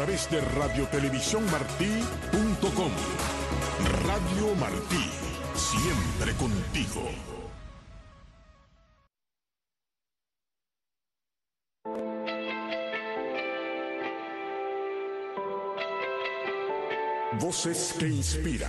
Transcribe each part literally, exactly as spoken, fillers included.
través de radio televisión martí punto com. Radio Martí, siempre contigo. Voces que inspiran.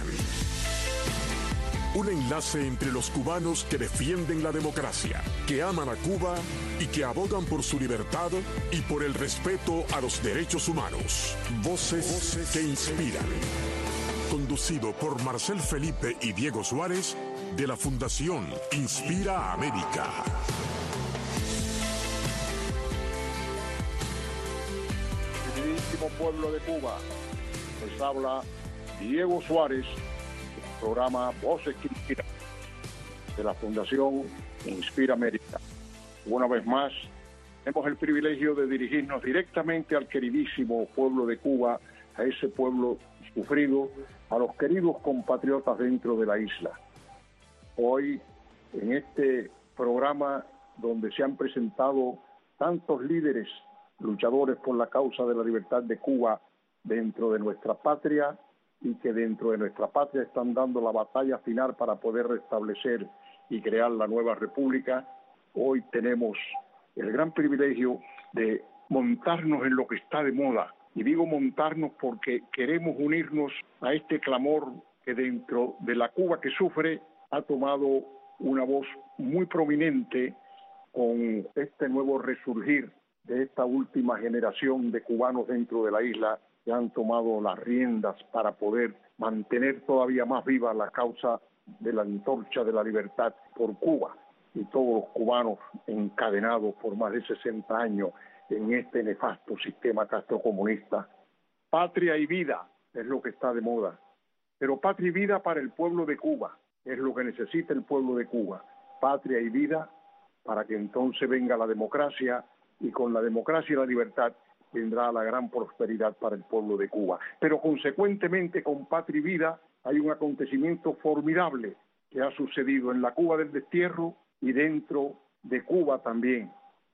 Un enlace entre los cubanos que defienden la democracia, que aman a Cuba y que abogan por su libertad y por el respeto a los derechos humanos. Voces, Voces que inspiran. Conducido por Marcel Felipe y Diego Suárez, de la Fundación Inspira América. Queridísimo pueblo de Cuba, les habla Diego Suárez, programa Voces que Inspiran, de la Fundación Inspira América. Una vez más, tenemos el privilegio de dirigirnos directamente al queridísimo pueblo de Cuba, a ese pueblo sufrido, a los queridos compatriotas dentro de la isla. Hoy, en este programa donde se han presentado tantos líderes luchadores por la causa de la libertad de Cuba dentro de nuestra patria, y que dentro de nuestra patria están dando la batalla final para poder restablecer y crear la nueva república, hoy tenemos el gran privilegio de montarnos en lo que está de moda. Y digo montarnos porque queremos unirnos a este clamor que dentro de la Cuba que sufre ha tomado una voz muy prominente con este nuevo resurgir de esta última generación de cubanos dentro de la isla que han tomado las riendas para poder mantener todavía más viva la causa de la antorcha de la libertad por Cuba y todos los cubanos encadenados por más de sesenta años en este nefasto sistema castrocomunista. Patria y vida es lo que está de moda, pero patria y vida para el pueblo de Cuba es lo que necesita el pueblo de Cuba. Patria y vida para que entonces venga la democracia, y con la democracia y la libertad vendrá la gran prosperidad para el pueblo de Cuba. Pero consecuentemente con patria y vida hay un acontecimiento formidable que ha sucedido en la Cuba del destierro y dentro de Cuba también,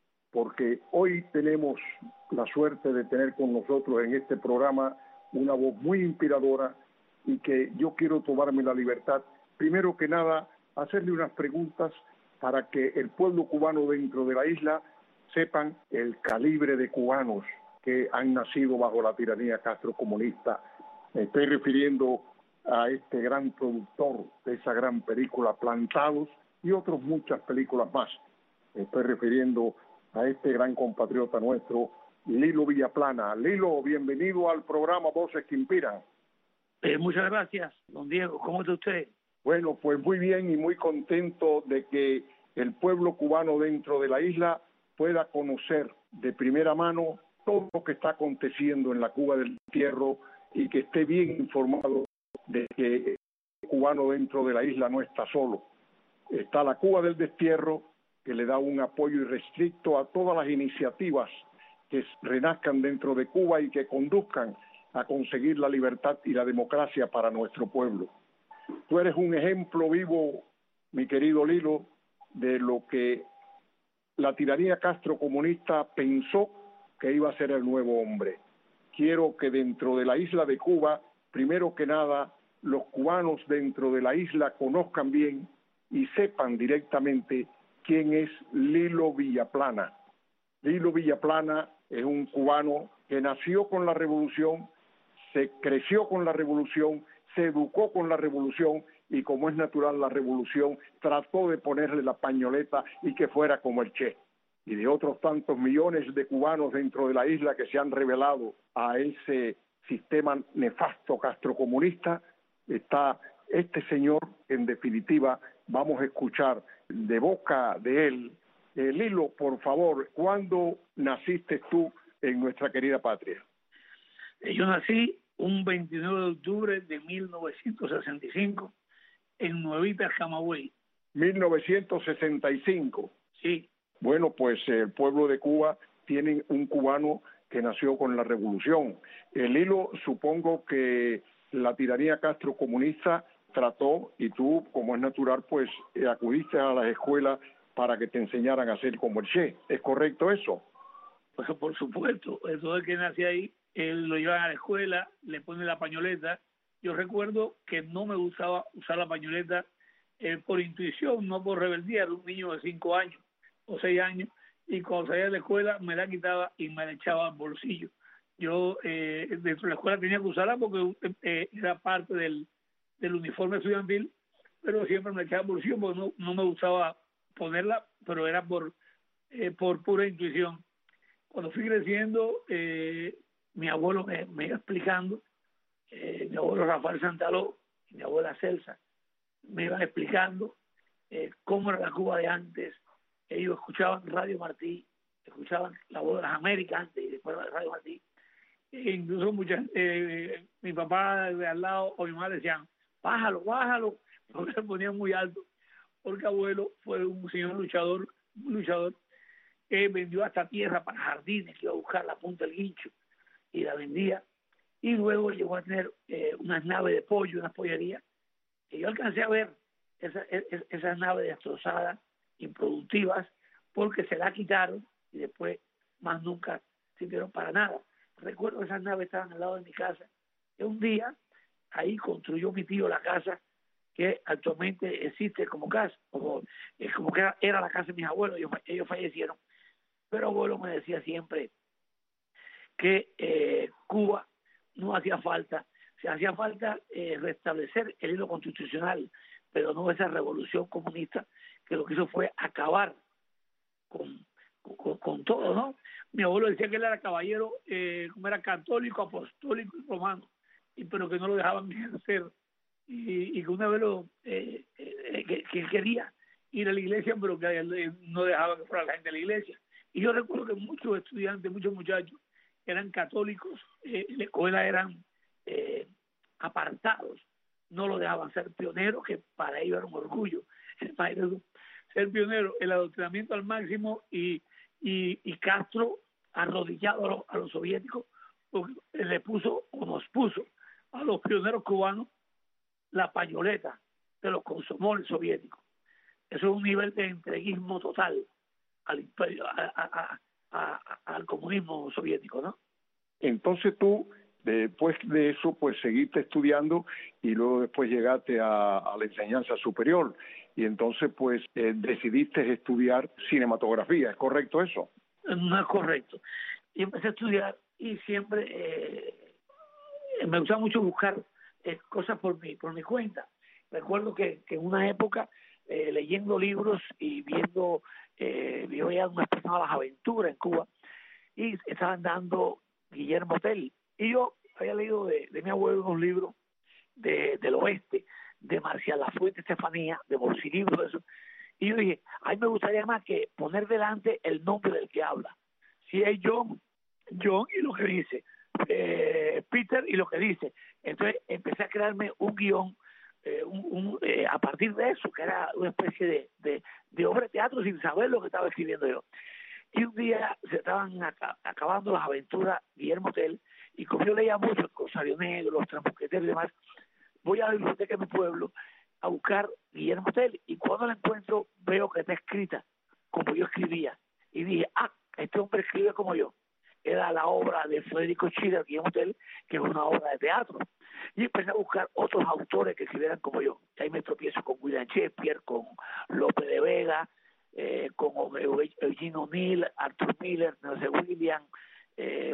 porque hoy tenemos la suerte de tener con nosotros en este programa una voz muy inspiradora y que yo quiero tomarme la libertad, primero que nada, hacerle unas preguntas para que el pueblo cubano dentro de la isla sepan el calibre de cubanos que han nacido bajo la tiranía castrocomunista. Me estoy refiriendo a este gran productor de esa gran película Plantados y otras muchas películas más. Me estoy refiriendo a este gran compatriota nuestro, Lilo Villaplana. Lilo, bienvenido al programa Voces que Inspiran. Eh, muchas gracias, don Diego. ¿Cómo está usted? Bueno, pues muy bien y muy contento de que el pueblo cubano dentro de la isla pueda conocer de primera mano todo lo que está aconteciendo en la Cuba del destierro y que esté bien informado de que el cubano dentro de la isla no está solo. Está la Cuba del destierro, que le da un apoyo irrestricto a todas las iniciativas que renazcan dentro de Cuba y que conduzcan a conseguir la libertad y la democracia para nuestro pueblo. Tú eres un ejemplo vivo, mi querido Lilo, de lo que la tiranía castrocomunista pensó que iba a ser el nuevo hombre. Quiero que dentro de la isla de Cuba, primero que nada, los cubanos dentro de la isla conozcan bien y sepan directamente quién es Lilo Villaplana. Lilo Villaplana es un cubano que nació con la revolución, se creció con la revolución, se educó con la revolución y, como es natural la revolución, trató de ponerle la pañoleta y que fuera como el Che. Y de otros tantos millones de cubanos dentro de la isla que se han rebelado a ese sistema nefasto castrocomunista, está este señor. En definitiva, vamos a escuchar de boca de él. Eh, Lilo, por favor, ¿cuándo naciste tú en nuestra querida patria? Yo nací un veintinueve de octubre de mil novecientos sesenta y cinco en Nuevita, Camagüey. mil novecientos sesenta y cinco. Sí. Bueno, pues el pueblo de Cuba tiene un cubano que nació con la revolución. El Lilo, supongo que la tiranía castrocomunista trató, y tú, como es natural, pues eh, acudiste a las escuelas para que te enseñaran a ser como el Che. ¿Es correcto eso? Pues por supuesto, eso es que nací ahí, eh, lo llevan a la escuela, le ponen la pañoleta. Yo recuerdo que no me gustaba usar la pañoleta eh, por intuición, no por rebeldía. Era un niño de cinco años o seis años, y cuando salía de la escuela me la quitaba y me la echaba al bolsillo. Yo eh, dentro de la escuela tenía que usarla porque eh, era parte del, del uniforme estudiantil, pero siempre me la echaba al bolsillo porque no, no me gustaba ponerla, pero era por, eh, por pura intuición. Cuando fui creciendo, eh, mi abuelo me, me iba explicando, eh, mi abuelo Rafael Santaló y mi abuela Celsa me iban explicando eh, cómo era la Cuba de antes. Ellos escuchaban Radio Martí, escuchaban La Voz de las Américas antes y después Radio Martí. E incluso muchas, eh, mi papá de al lado o mi madre decían, bájalo, bájalo, porque se ponían muy alto, porque abuelo fue un señor luchador, un luchador, que vendió hasta tierra para jardines, que iba a buscar la punta del guincho y la vendía, y luego llegó a tener eh, unas naves de pollo, unas pollerías, y yo alcancé a ver esa, esa, esas naves destrozadas, improductivas, porque se la quitaron y después más nunca sirvieron para nada. Recuerdo que esas naves estaban al lado de mi casa, y un día ahí construyó mi tío la casa que actualmente existe como casa, como, es como que era, era la casa de mis abuelos. Ellos, ellos fallecieron, pero abuelo me decía siempre que eh, Cuba no hacía falta, se hacía falta eh, restablecer el hilo constitucional, pero no esa revolución comunista que lo que hizo fue acabar con, con, con todo, ¿no? Mi abuelo decía que él era caballero, eh, como era católico, apostólico y romano, y, pero que no lo dejaban ejercer, y, y que una vez lo, eh, eh, que, que quería ir a la iglesia, pero que eh, no dejaban que fuera la gente a la iglesia. Y yo recuerdo que muchos estudiantes, muchos muchachos eran católicos, eh, en la escuela eran eh, apartados, no lo dejaban ser pioneros, que para ellos era un orgullo. Imagínate, ser pionero, el adoctrinamiento al máximo, y, y, y Castro arrodillado a los, a los soviéticos, porque le puso o nos puso a los pioneros cubanos la pañoleta de los consomores soviéticos. Eso es un nivel de entreguismo total al imperio, a, a, a, a, al comunismo soviético, ¿no? Entonces tú, después de eso, pues seguiste estudiando y luego después llegaste a, a la enseñanza superior y entonces pues eh, decidiste estudiar cinematografía, ¿es correcto eso? No es correcto. Y empecé a estudiar y siempre eh, me gustaba mucho buscar eh, cosas por mi, por mi cuenta. Recuerdo que, que en una época, eh, leyendo libros y viendo, eh, yo veía unas personas las aventuras en Cuba y estaban dando Guillermo Tell. Y yo había leído de, de mi abuelo unos libros de, del oeste, de Marcial Lafuente Estefanía, de bolsilibros, de eso. Y yo dije, a mí me gustaría más que poner delante el nombre del que habla. Si es John, John y lo que dice, eh, Peter y lo que dice. Entonces empecé a crearme un guión eh, un, un, eh, a partir de eso, que era una especie de, de, de obra de teatro sin saber lo que estaba escribiendo yo. Y un día se estaban ac- acabando las aventuras Guillermo Tell, y como yo leía mucho el Corsario Negro, los Transmosqueteros y demás, voy a la biblioteca de mi pueblo a buscar Guillermo Tell, y cuando la encuentro veo que está escrita como yo escribía, y dije, ah, este hombre escribe como yo. Era la obra de Federico Schiller, Guillermo Tell, que es una obra de teatro, y empecé a buscar otros autores que escribieran como yo. Y ahí me tropiezo con William Shakespeare, con Lope de Vega, eh, con Eugene O'Neill, Arthur Miller, Nelson Williams, eh,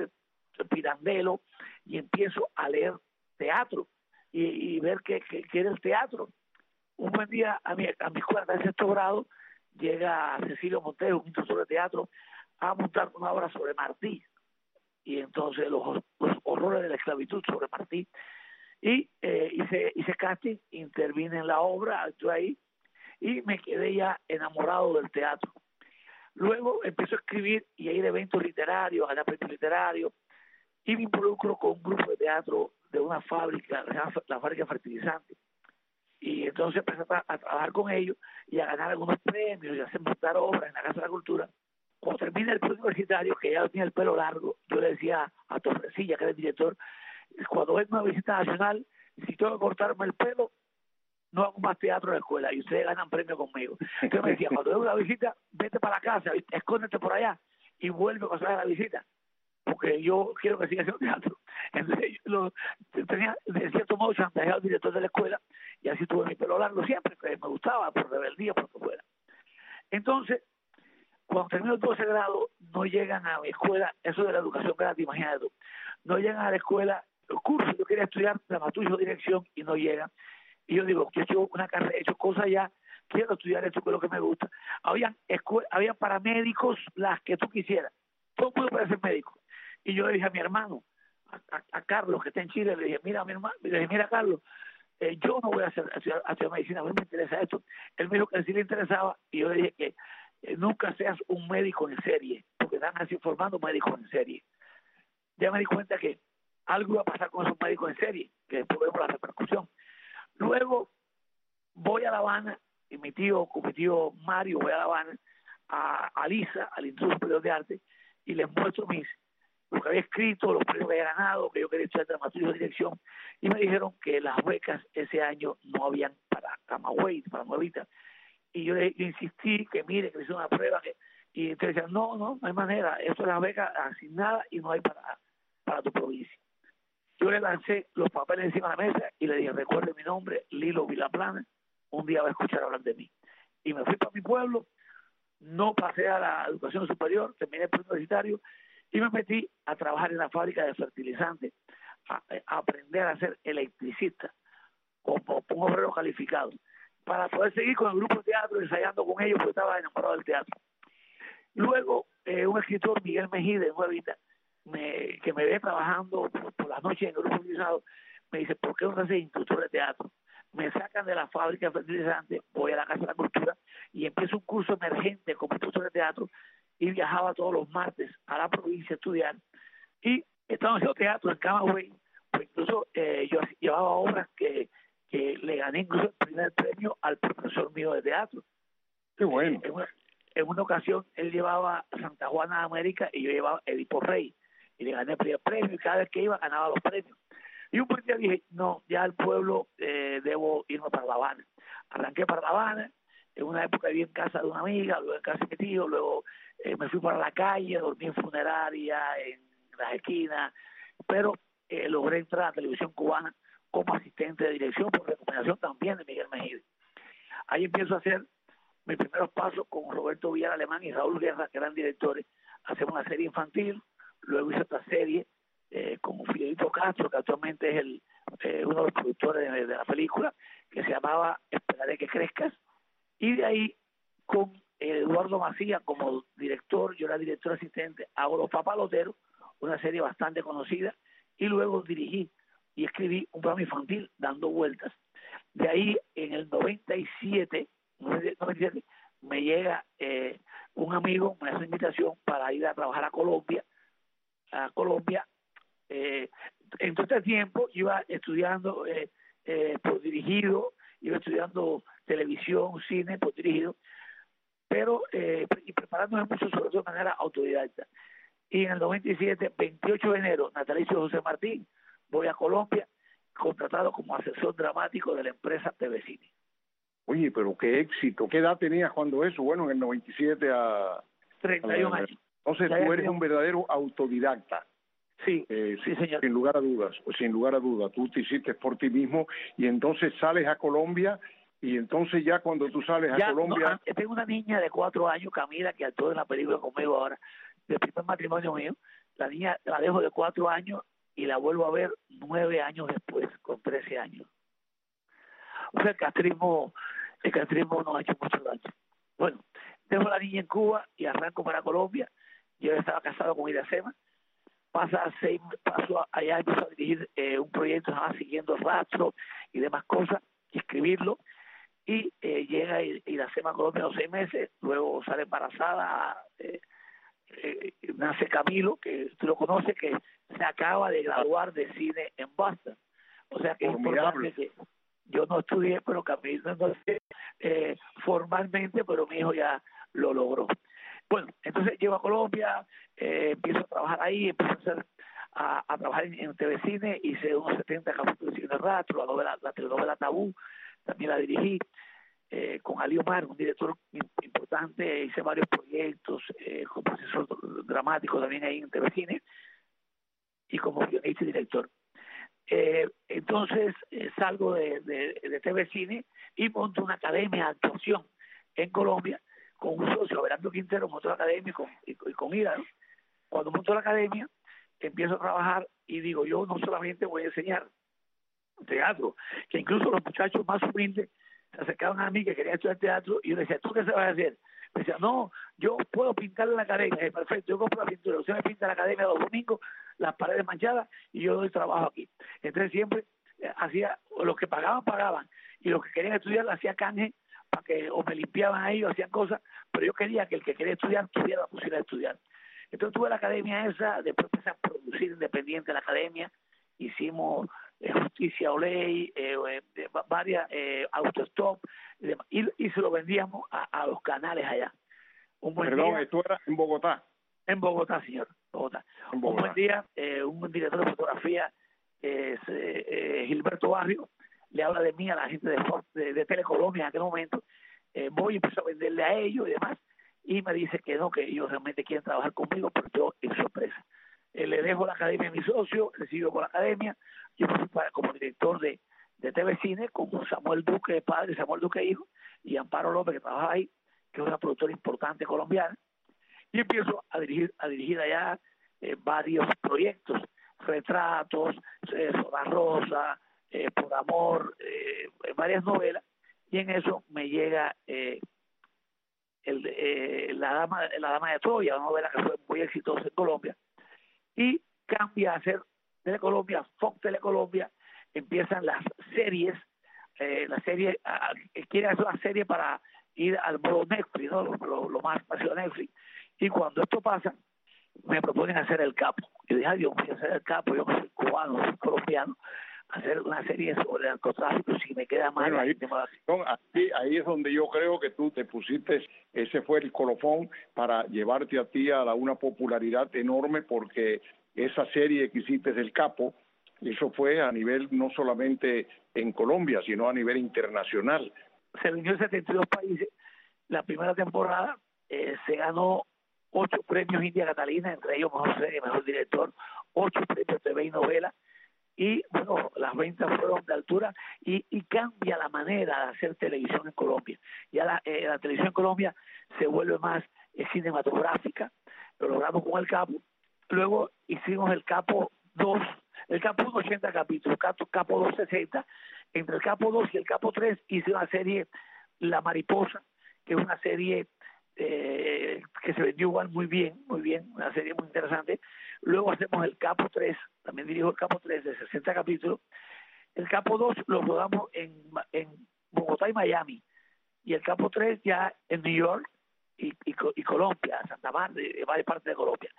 Pirandello, y empiezo a leer teatro y, y ver qué, qué, qué era el teatro. Un buen día a mi, a mi escuela de sexto grado llega Cecilio Montero, un instructor de teatro, a montar una obra sobre Martí, y entonces los, los horrores de la esclavitud sobre Martí, y eh, hice, hice casting, intervine en la obra, actué ahí, y me quedé ya enamorado del teatro. Luego empecé a escribir y a ir a eventos literarios, a premios literarios, y me involucro con un grupo de teatro de una fábrica, la fábrica fertilizante. Y entonces empecé a, a trabajar con ellos y a ganar algunos premios y a hacer montar obras en la Casa de la Cultura. Cuando termina el periodo universitario, que ya tenía el pelo largo, yo le decía a Torrecilla, que era el director, cuando venga una visita nacional, si tengo que cortarme el pelo, no hago más teatro en la escuela y ustedes ganan premio conmigo. Entonces me decía, cuando venga una visita, vete para la casa, escóndete por allá y vuelve a pasar a la visita. porque yo quiero que siga haciendo teatro. Entonces yo lo, tenía de cierto modo chantajeado al director de la escuela y así tuve mi pelo largo siempre, que me gustaba, por rebeldía, por lo que fuera. Entonces, cuando termino el doce grado, no llegan a mi escuela, eso de la educación gratis, imagínate tú, no llegan a la escuela los cursos. Yo quería estudiar dramaturgia o dirección y no llegan. Y yo digo, yo he hecho una carrera, he hecho cosas ya, quiero estudiar esto, que es lo que me gusta. Habían, había paramédicos, las que tú quisieras. Todo pudo parecer médico. Y yo le dije a mi hermano, a, a, a Carlos, que está en Chile, le dije, mira, mi hermano, le dije, mira, Carlos, eh, yo no voy a hacer a estudiar, a estudiar medicina, a mí me interesa esto. Él me dijo que sí le interesaba, y yo le dije que eh, nunca seas un médico en serie, porque están así formando médicos en serie. Ya me di cuenta que algo iba a pasar con esos médicos en serie, que después vemos la repercusión. Luego voy a La Habana, y mi tío, con mi tío Mario, voy a La Habana, a, a Lisa, al Instituto Superior de Arte, y les muestro mis, lo que había escrito, los premios que había ganado, que yo quería estudiar dramaturgia y dirección, y me dijeron que las becas ese año no habían para Camagüey, para Nuevita. Y yo le yo insistí que mire, que le hice una prueba, que, y entonces decían, no, no, no hay manera, esto es la beca asignada y no hay para, para tu provincia. Yo le lancé los papeles encima de la mesa y le dije, recuerde mi nombre, Lilo Vilaplana, un día va a escuchar hablar de mí. Y me fui para mi pueblo, no pasé a la educación superior, terminé el universitario y me metí a trabajar en la fábrica de fertilizantes, a, a aprender a ser electricista, como un obrero calificado, para poder seguir con el grupo de teatro, ensayando con ellos, porque estaba enamorado del teatro. Luego, eh, un escritor, Miguel Mejía, de Nuevita, me, que me ve trabajando por, por las noches en el grupo fertilizado, me dice, ¿por qué no haces instructor de teatro? Me sacan de la fábrica de fertilizantes, voy a la Casa de la Cultura y empiezo un curso emergente como instructor de teatro y viajaba todos los martes a la provincia a estudiar y estaba haciendo teatro en Camagüey, pues incluso eh, yo llevaba obras que, que le gané incluso el primer premio al profesor mío de teatro. Qué bueno. En una, en una ocasión él llevaba Santa Juana de América y yo llevaba Edipo Rey y le gané el primer premio y cada vez que iba ganaba los premios. Y un buen día dije, no, ya al pueblo eh, debo irme para La Habana. Arranqué para La Habana, en una época viví en casa de una amiga, luego en casa de mi tío, luego eh, me fui para la calle, dormí en funeraria, en las esquinas, pero eh, logré entrar a la televisión cubana como asistente de dirección por recomendación también de Miguel Mejía. Ahí empiezo a hacer mis primeros pasos con Roberto Villar Alemán y Raúl Guerra, que eran directores. Hacemos una serie infantil, luego hice otra serie eh, con Fidelito Castro, que actualmente es el eh, uno de los productores de, de la película, que se llamaba Esperaré que crezcas, y de ahí con Eduardo Macía como director, yo era director asistente, hago Los Papaloteros, una serie bastante conocida, y luego dirigí y escribí un programa infantil, Dando Vueltas. De ahí, en el noventa y siete, noventa y siete me llega eh, un amigo, me hace una invitación para ir a trabajar a Colombia, a Colombia. Eh, en todo este tiempo iba estudiando eh, eh, por dirigido, iba estudiando televisión, cine por dirigido, pero eh, y preparándome mucho, sobre todo de manera autodidacta. Y en el noventa y siete, veintiocho de enero, natalicio de José Martín, voy a Colombia, contratado como asesor dramático de la empresa T V Cine. Oye, pero qué éxito. ¿Qué edad tenías cuando eso? Bueno, en el noventa y siete a... treinta y un años. Entonces tú eres un verdadero autodidacta. Sí, eh, sí, señor. Sin lugar a dudas, sin lugar a dudas. Tú te hiciste por ti mismo y entonces sales a Colombia y entonces ya cuando tú sales ya, a Colombia... No, tengo una niña de cuatro años, Camila, que actúa en la película conmigo ahora, del primer matrimonio mío. La niña la dejo de cuatro años y la vuelvo a ver nueve años después, con trece años. O sea, el castrismo, el castrismo nos ha hecho mucho daño. Bueno, dejo a la niña en Cuba y arranco para Colombia. Yo estaba casado con Iracema. Pasa seis, paso allá, empiezo a dirigir eh, un proyecto, ¿no? Siguiendo el rastro y demás cosas, y escribirlo. Y eh, llega Iracema a Colombia a los seis meses, luego sale embarazada, eh, eh, nace Camilo, que tú lo conoces, que se acaba de graduar de cine en Boston. O sea que es importante que yo no estudié, pero Camilo no sé, eh, formalmente, pero mi hijo ya lo logró. Bueno, entonces llego a Colombia, eh, empiezo a trabajar ahí, empiezo a, hacer, a, a trabajar en, en T V Cine, hice unos setenta capítulos de cine rastro, la novela, la telenovela Tabú, también la dirigí, eh, con Ali Omar, un director importante, hice varios proyectos, eh, como profesor dramático también ahí en T V Cine, y como guionista y director. Eh, entonces eh, salgo de, de, de T V Cine y monto una academia de actuación en Colombia con un socio, Abelardo Quintero, monto la academia y con, y, y con Ida, ¿no? Cuando monto la academia, empiezo a trabajar y digo, yo no solamente voy a enseñar teatro, que incluso los muchachos más humildes se acercaban a mí que querían estudiar teatro y yo les decía, ¿tú qué se vas a hacer? Me decía, no, yo puedo pintar en la academia. Eh, perfecto, yo compro la pintura, usted me pinta en la academia los domingos, las paredes manchadas y yo doy trabajo aquí. Entonces siempre eh, hacía, los que pagaban, pagaban, y los que querían estudiar hacía canje para que o me limpiaban a ellos, hacían cosas, pero yo quería que el que quería estudiar tuviera la posibilidad de estudiar. Entonces tuve la academia esa, después empecé a producir independiente la academia, hicimos eh, Justicia o Ley, eh, eh, varias eh, Autostop, y, y, y se lo vendíamos a, a los canales allá. Un buen Perdón, día, esto era en Bogotá. En Bogotá, señor, Bogotá. En Bogotá. Un buen día, eh, un director de fotografía, eh, eh, Gilberto Barrio, le habla de mí a la gente de, de, de Telecolombia en aquel momento. Eh, voy y empiezo a venderle a ellos y demás, y me dice que no, que ellos realmente quieren trabajar conmigo, pero yo es sorpresa. Eh, le dejo la academia a mi socio, le sigo con la academia, yo me fui para, como director de, de T V Cine con Samuel Duque, padre, Samuel Duque hijo, y Amparo López, que trabaja ahí, que es una productora importante colombiana, y empiezo a dirigir, a dirigir allá eh, varios proyectos, Retratos, eh, Zona Rosa, eh, Por Amor, eh, varias novelas, y en eso me llega eh, el, eh, la, dama, la Dama de Troya, una novela que fue muy exitosa en Colombia, y cambia a ser Telecolombia, Fox Telecolombia, empiezan las series, eh, la serie, a, quiere hacer una serie para ir al modo Netflix, ¿no? lo, lo, lo más parecido a Netflix, y cuando esto pasa, me proponen hacer El Capo. Yo dije, ay, Dios mío, hacer El Capo, yo no soy cubano, no soy colombiano, hacer una serie sobre el narcotráfico, si me queda mal. Bueno, ahí, ahí, ahí es donde yo creo que tú te pusiste, ese fue el colofón para llevarte a ti a la, una popularidad enorme, porque esa serie que hiciste del Capo, eso fue a nivel no solamente en Colombia, sino a nivel internacional. Se vendió en setenta y dos países. La primera temporada eh, se ganó ocho premios India Catalina, entre ellos mejor serie, mejor director, ocho premios T V y novela, y bueno, las ventas fueron de altura, y, y cambia la manera de hacer televisión en Colombia. Ya la, eh, la televisión en Colombia se vuelve más eh, cinematográfica, lo logramos con El Capo. Luego hicimos El Capo dos, El Capo uno, ochenta capítulos, Capo, Capo dos, sesenta. Entre El Capo dos y El Capo tres hice una serie, La Mariposa, que es una serie eh, que se vendió igual muy bien, muy bien, una serie muy interesante. Luego hacemos El Capo tres, también dirijo El Capo tres de sesenta capítulos. El Capo dos lo rodamos en, en Bogotá y Miami, y El Capo tres ya en New York y, y, y Colombia, Santa Marta, de varias partes de Colombia.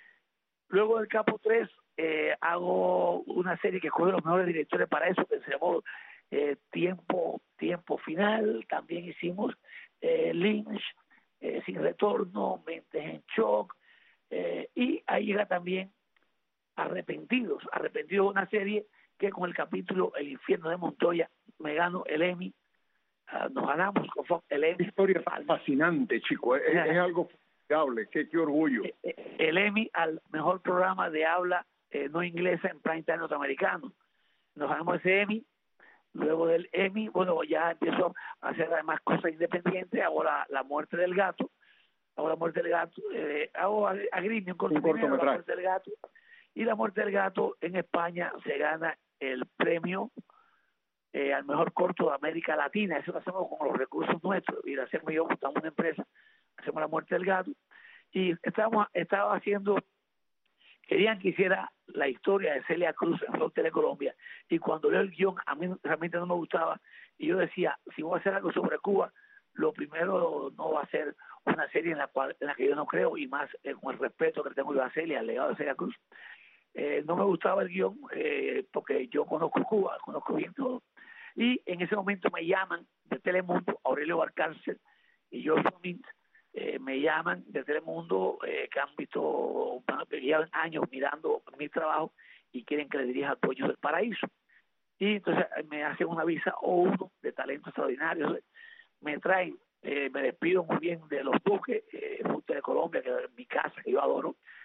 Luego del Capo tres eh, hago una serie que escoge los mejores directores para eso, que se llamó eh, Tiempo Tiempo Final. También hicimos eh, Lynch, eh, Sin Retorno, Mentes en Shock, eh, y ahí llega también Arrepentidos. Arrepentidos, una serie que con el capítulo El Infierno de Montoya me gano el Emmy. Uh, nos ganamos con Fox el Emmy. Historia fascinante, chico, es, es algo formidable, qué, qué orgullo. El Emmy al mejor programa de habla eh, no inglesa en prime time norteamericano. Nos ganamos ese Emmy. Luego del Emmy, bueno, ya empiezo a hacer además cosas independientes. Hago la, la muerte del gato, hago la muerte del gato, eh, hago Agrimio, un cortometraje, la muerte del gato, y la muerte del gato en España se gana el premio eh, al mejor corto de América Latina. Eso lo hacemos con los recursos nuestros, y lo hacemos yo, montamos una empresa, hacemos la muerte del gato, y estábamos, estaba haciendo, querían que hiciera la historia de Celia Cruz en Fox Telecolombia, y cuando leo el guión, a mí realmente no me gustaba, y yo decía, si voy a hacer algo sobre Cuba, lo primero no va a ser una serie en la cual en la que yo no creo, y más eh, con el respeto que tengo yo a Celia, al legado de Celia Cruz. Eh, no me gustaba el guión, eh, porque yo conozco Cuba, conozco bien todo, y en ese momento me llaman de Telemundo, Aurelio Valcárcel y yo Mintz, eh, me llaman de Telemundo, eh, que han visto, que llevan años mirando mi trabajo y quieren que le dirija a Dueños del Paraíso. Y entonces me hacen una visa O uno de talento extraordinario, me traen, eh, me despido muy bien de Los Duques, eh, de Colombia, que es mi casa, que yo adoro,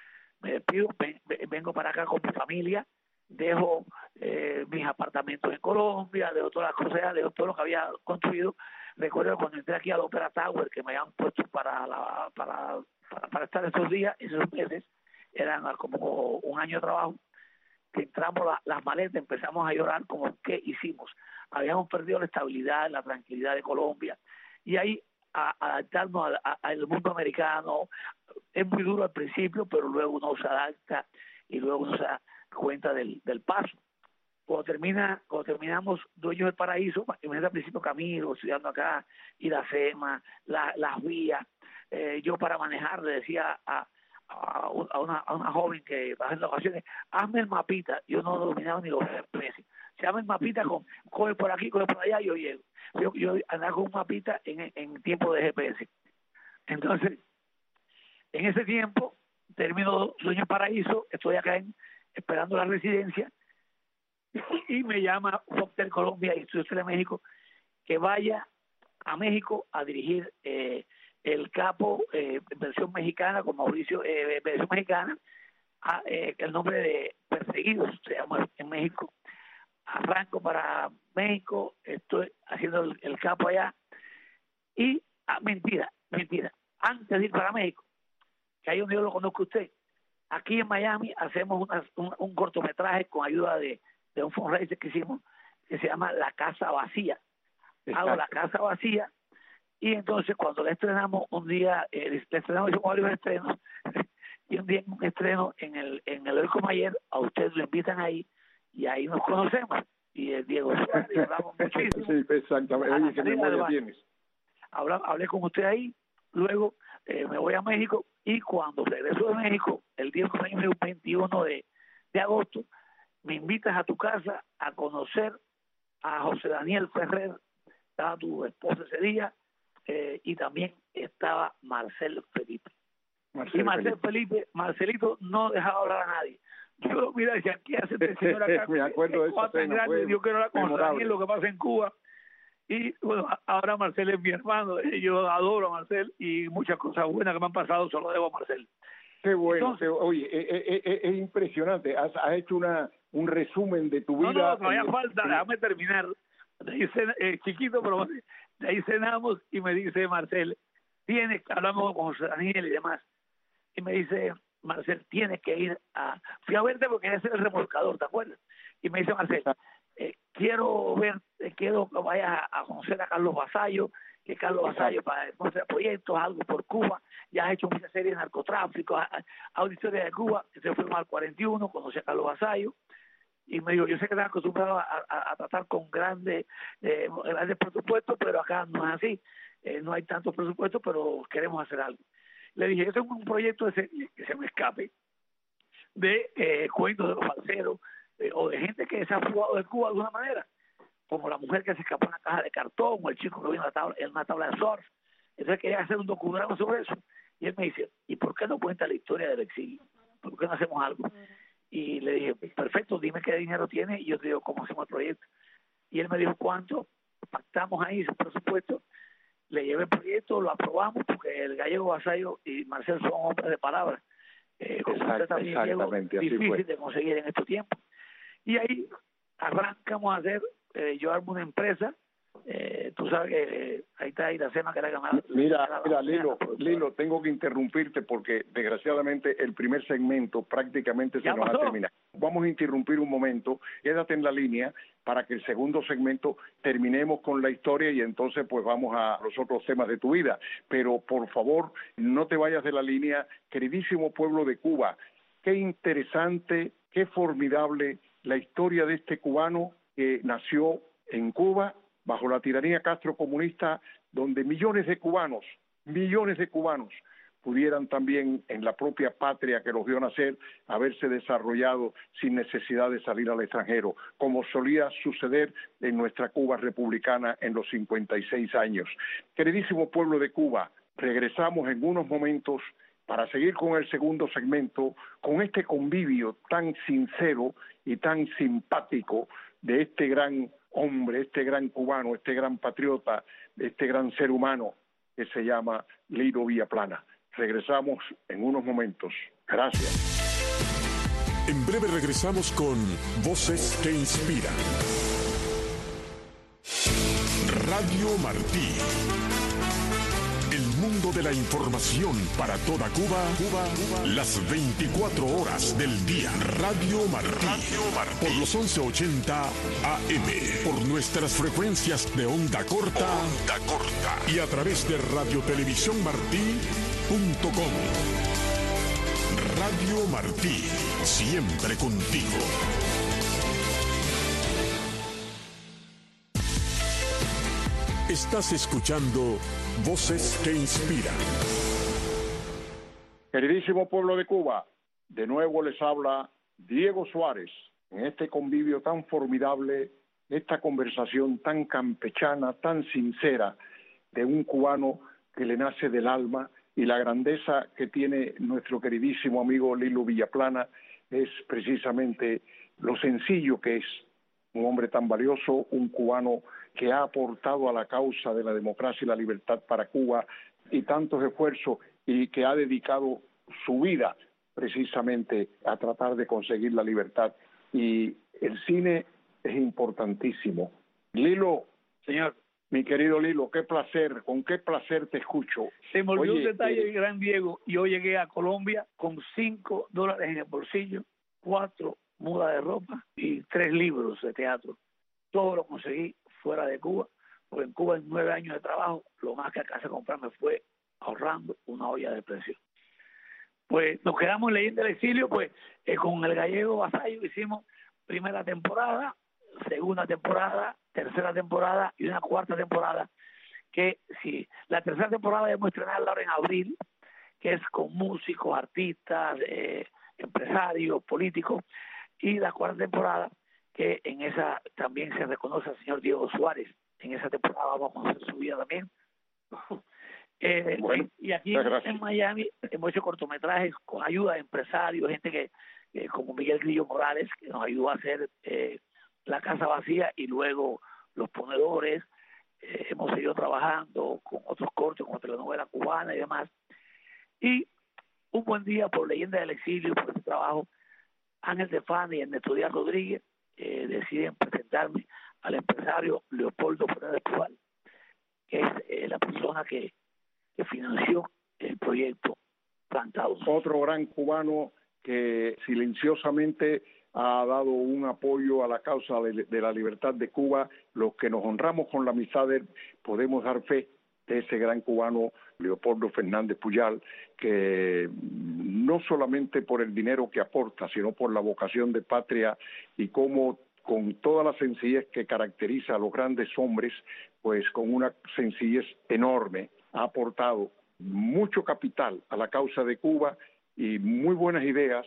me despido, ven, vengo para acá con mi familia, dejo eh, mis apartamentos en Colombia, dejo todas las cosas, dejo todo lo que había construido. Recuerdo cuando entré aquí al Opera Tower, que me habían puesto para, la, para, para, para estar estos días, esos meses, eran como un año de trabajo, que entramos la, las maletas, empezamos a llorar como ¿qué hicimos? Habíamos perdido la estabilidad, la tranquilidad de Colombia, y ahí a, a adaptarnos al mundo americano es muy duro al principio, pero luego uno se adapta y luego uno se da cuenta del, del paso. Cuando termina, cuando terminamos Dueños del Paraíso, imagínate al principio Camilo, estudiando acá, Iracema, la, las vías, eh, yo para manejar le decía a, a, una, a una joven que va haciendo ocasiones, hazme el mapita, yo no dominaba ni los G P S, se llama el mapita con, coge por aquí, coge por allá, y yo llego. Yo, yo andaba con un mapita en, en tiempo de G P S. Entonces, en ese tiempo, termino Dueños del Paraíso, estoy acá en, esperando la residencia, y me llama Foster Colombia y Estudios de México que vaya a México a dirigir eh, el capo eh, versión mexicana con Mauricio, eh, versión mexicana, a, eh, el nombre de Perseguidos se llama en México. Arranco para México, estoy haciendo el, el capo allá y, ah, mentira, mentira, antes de ir para México, que ahí donde yo lo conozco a usted, aquí en Miami hacemos una, un, un cortometraje con ayuda de de un fundraiser que hicimos que se llama La Casa Vacía. Exacto. Hago La Casa Vacía y entonces cuando la estrenamos un día, eh, la estrenamos, hicimos varios estrenos y un día en un estreno en el en el Elco Mayer, a ustedes lo invitan ahí y ahí nos conocemos y el Diego Suárez, y hablamos muchísimo. Sí, exactamente. Oye, ¿qué memoria tienes? Hablé, hablé con usted ahí, luego eh, me voy a México y cuando regreso de México, el día veintiuno de, de agosto, me invitas a tu casa a conocer a José Daniel Ferrer, estaba tu esposa ese día, eh, y también estaba Marcel Felipe. Marcel y Marcel Felipe. Felipe, Marcelito no dejaba hablar a nadie. Yo, mira, decía, ¿qué hace este señor acá? Me acuerdo de eso. Tan grande, yo quiero hablar con José Daniel, lo que pasa en Cuba. Y bueno, ahora Marcel es mi hermano, yo adoro a Marcel y muchas cosas buenas que me han pasado se lo debo a Marcel. Qué bueno. Entonces, oye, es, es, es impresionante. Has, has hecho una un resumen de tu vida. No, no, todavía falta, déjame terminar. De ahí cen, eh, chiquito, pero de ahí cenamos y me dice Marcel, tienes, hablamos con José Daniel y demás, y me dice, Marcel, tienes que ir a... Fui a verte porque quería ser el remolcador, ¿te acuerdas? Y me dice Marcel, eh, quiero ver, eh, quiero que vayas a, a conocer a Carlos Vasallo, que Carlos Vasallo para conocer proyectos, algo por Cuba, ya has hecho muchas series de narcotráfico, Auditoría de Cuba, que se fue al cuarenta y uno, conocí a Carlos Vasallo, y me dijo, yo sé que estás acostumbrado a, a, a tratar con grandes eh, grandes presupuestos, pero acá no es así, eh, no hay tantos presupuestos, pero queremos hacer algo. Le dije, yo tengo un proyecto de serie que se me escape de eh, cuentos de los falseros, eh, o de gente que se ha fugado de Cuba de alguna manera, como la mujer que se escapó en una caja de cartón, o el chico que vino en una tabla, en una tabla de surf. Entonces quería hacer un documental sobre eso. Y él me dice, ¿y por qué no cuenta la historia del exilio? ¿Por qué no hacemos algo? Y le dije, perfecto, dime qué dinero tiene y yo te digo cómo hacemos el proyecto. Y él me dijo cuánto, pactamos ahí su presupuesto, le llevé el proyecto, lo aprobamos porque el gallego Vasallo y Marcel son hombres de palabra. Eh, como Exacto, usted también, exactamente, Diego, difícil fue. de conseguir en estos tiempos. Y ahí arrancamos a hacer, eh, yo armo una empresa, eh, tú sabes que eh, ahí está Iracema que era ganada. Mira, mira, Lilo, Lilo, tengo que interrumpirte porque desgraciadamente el primer segmento prácticamente se nos ha terminado. Vamos a interrumpir un momento, quédate en la línea para que el segundo segmento terminemos con la historia y entonces pues vamos a los otros temas de tu vida. Pero por favor, no te vayas de la línea, queridísimo pueblo de Cuba. Qué interesante, qué formidable la historia de este cubano que nació en Cuba bajo la tiranía castrocomunista, donde millones de cubanos, millones de cubanos pudieran también en la propia patria que los vio nacer haberse desarrollado sin necesidad de salir al extranjero, como solía suceder en nuestra Cuba republicana en los cincuenta y seis años. Queridísimo pueblo de Cuba, regresamos en unos momentos para seguir con el segundo segmento, con este convivio tan sincero y tan simpático de este gran hombre, este gran cubano, este gran patriota, este gran ser humano que se llama Lilo Villaplana. Regresamos en unos momentos. Gracias. En breve regresamos con Voces que Inspiran. Radio Martí. El mundo de la información para toda Cuba, Cuba, Cuba, las veinticuatro horas del día. Radio Martí. Radio Martí. Por los once ochenta A M. Por nuestras frecuencias de onda corta. Onda corta. Y a través de radiotelevisiónmartí punto com. Radio Martí. Siempre contigo. Estás escuchando Voces que Inspiran. Queridísimo pueblo de Cuba, de nuevo les habla Diego Suárez en este convivio tan formidable, esta conversación tan campechana, tan sincera de un cubano que le nace del alma, y la grandeza que tiene nuestro queridísimo amigo Lilo Villaplana es precisamente lo sencillo que es. Un hombre tan valioso, un cubano que ha aportado a la causa de la democracia y la libertad para Cuba y tantos esfuerzos, y que ha dedicado su vida precisamente a tratar de conseguir la libertad. Y el cine es importantísimo. Lilo, señor, mi querido Lilo, qué placer, con qué placer te escucho. Se me olvidó Oye, un detalle, eh, gran Diego. Yo llegué a Colombia con cinco dólares en el bolsillo, cuatro mudas de ropa y tres libros de teatro. Todo lo conseguí fuera de Cuba, porque en Cuba en nueve años de trabajo, lo más que alcancé a comprarme fue ahorrando una olla de presión. Pues nos quedamos en Leyenda del Exilio, pues eh, con el gallego Vasallo hicimos primera temporada, segunda temporada, tercera temporada y una cuarta temporada, que si la tercera temporada debemos estrenarla ahora en abril, que es con músicos, artistas, eh, empresarios, políticos, y la cuarta temporada, que en esa también se reconoce al señor Diego Suárez. En esa temporada vamos a hacer su vida también. eh, bueno, y aquí en Miami hemos hecho cortometrajes con ayuda de empresarios, gente que, eh, como Miguel Grillo Morales, que nos ayudó a hacer eh, La Casa Vacía y luego Los Ponedores. Eh, hemos seguido trabajando con otros cortos, como telenovela cubana y demás. Y un buen día, por Leyenda del Exilio, por este trabajo, Ángel Stefani y Ernesto Díaz Rodríguez eh, deciden presentarme al empresario Leopoldo Fernández Pujal, que es eh, la persona que, que financió el proyecto Plantados. Otro gran cubano que silenciosamente ha dado un apoyo a la causa de, de la libertad de Cuba. Los que nos honramos con la amistad de él, podemos dar fe de ese gran cubano Leopoldo Fernández Pujal, que no solamente por el dinero que aporta, sino por la vocación de patria, y cómo con toda la sencillez que caracteriza a los grandes hombres, pues con una sencillez enorme ha aportado mucho capital a la causa de Cuba y muy buenas ideas.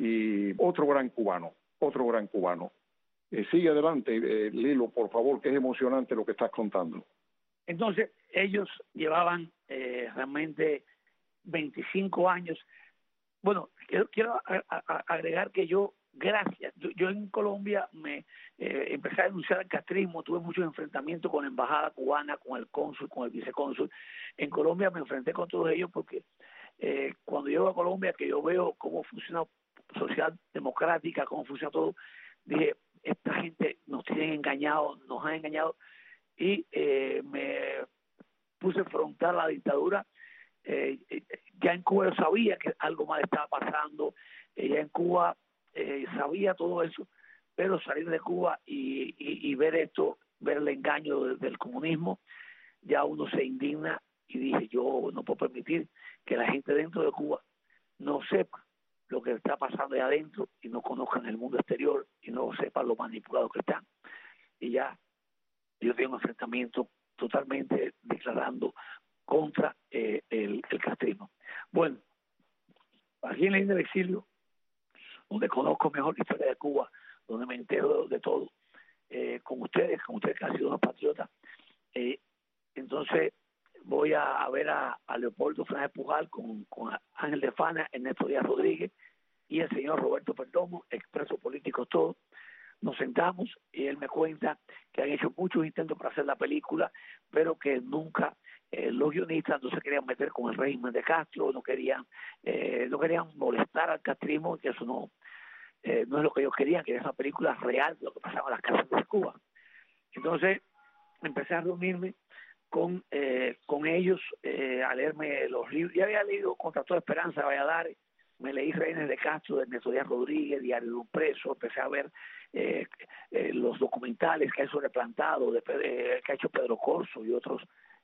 Y otro gran cubano, otro gran cubano. Eh, sigue adelante, eh, Lilo, por favor, que es emocionante lo que estás contando. Entonces, ellos llevaban eh, realmente veinticinco años. Bueno, quiero, quiero a, a, agregar que yo, gracias, yo, yo en Colombia me eh, empecé a denunciar el castrismo, tuve muchos enfrentamientos con la embajada cubana, con el cónsul, con el vicecónsul. En Colombia me enfrenté con todos ellos porque eh, cuando llego a Colombia, que yo veo cómo funciona sociedad democrática, cómo funciona todo, dije, esta gente nos tienen engañados, nos han engañado, y eh, me puse frontal a la dictadura. Eh, ya en Cuba yo sabía que algo mal estaba pasando, eh, ya en Cuba eh, sabía todo eso, pero salir de Cuba y, y, y ver esto, ver el engaño de, del comunismo, ya uno se indigna, y dije, yo no puedo permitir que la gente dentro de Cuba no sepa lo que está pasando allá adentro y no conozcan el mundo exterior y no sepan lo manipulados que están. Y ya yo tengo un enfrentamiento totalmente declarando contra eh, el, el castrismo. Bueno, aquí en Leyenda del Exilio, donde conozco mejor la historia de Cuba, donde me entero de, de todo, eh, con ustedes, con ustedes que han sido unos patriotas, eh, entonces voy a, a ver a, a Leopoldo Fernández Pujal con, con Ángel Stefani, Ernesto Díaz Rodríguez y el señor Roberto Perdomo, expresos políticos todos. Nos sentamos y él me cuenta que han hecho muchos intentos para hacer la película, pero que nunca eh, los guionistas no se querían meter con el régimen de Castro, no querían, eh, no querían molestar al castrismo, que eso no. eh, no es lo que ellos querían, que es una película real de lo que pasaba en las cárceles de Cuba. Entonces empecé a reunirme con eh, con ellos, eh, a leerme los libros. Ya había leído Contra toda esperanza de Valladares, me leí Rehenes de Castro de Ernesto Díaz Rodríguez, Diario de un preso, empecé a ver eh, eh, los documentales que hay sobre Plantado, de, eh, que ha hecho Pedro Corso y otros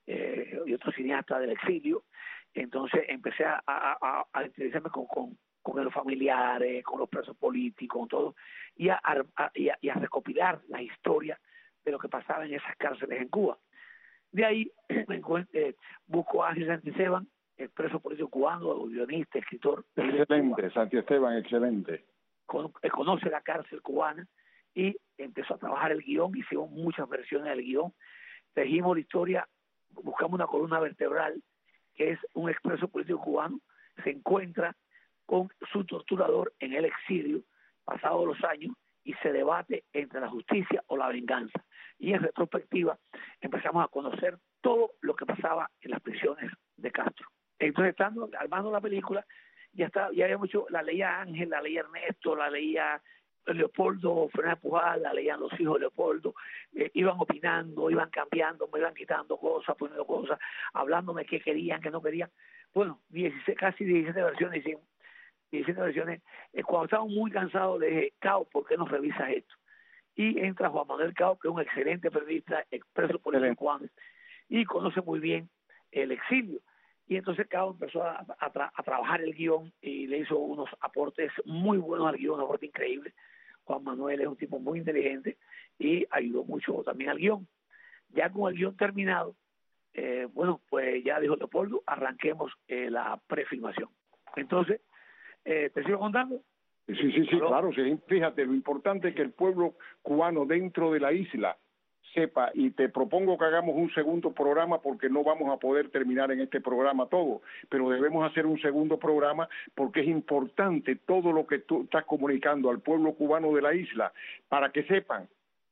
eh, y otros cineastas del exilio. Entonces empecé a, a, a, a interesarme con, con, con los familiares, con los presos políticos, con todo, y a, a, y a, y a recopilar la historia de lo que pasaba en esas cárceles en Cuba. De ahí me encuentro, eh, busco a Ángel Santisteban, el preso político cubano, guionista, escritor. Excelente, Santisteban, excelente. Con, eh, conoce la cárcel cubana y empezó a trabajar el guión, hicimos muchas versiones del guión, tejimos la historia, buscamos una columna vertebral, que es un expreso político cubano, se encuentra con su torturador en el exilio, pasados los años, y se debate entre la justicia o la venganza. Y en retrospectiva empezamos a conocer todo lo que pasaba en las prisiones de Castro. Entonces, estando armando la película, ya está, ya habíamos hecho, la leía Ángel, la leía Ernesto, la leía Leopoldo Fernández Pujal, la leían los hijos de Leopoldo, eh, iban opinando, iban cambiando, me iban quitando cosas, poniendo cosas, hablándome qué querían, qué no querían. Bueno, dieciséis, casi diecisiete versiones hicimos. diecisiete versiones. Eh, cuando estábamos muy cansados, le dije, Cao, ¿por qué no revisas esto? Y entra Juan Manuel Cao, que es un excelente periodista, expreso político cubano, y conoce muy bien el exilio. Y entonces Cao empezó a, a, tra a trabajar el guión y le hizo unos aportes muy buenos al guión, un aporte increíble. Juan Manuel es un tipo muy inteligente y ayudó mucho también al guión. Ya con el guión terminado, eh, bueno, pues ya dijo Leopoldo, arranquemos eh, la prefilmación. Entonces, eh, ¿te sigo contando? Sí, sí, sí, claro, sí. Fíjate, lo importante es que el pueblo cubano dentro de la isla sepa, y te propongo que hagamos un segundo programa porque no vamos a poder terminar en este programa todo, pero debemos hacer un segundo programa porque es importante todo lo que tú estás comunicando al pueblo cubano de la isla para que sepan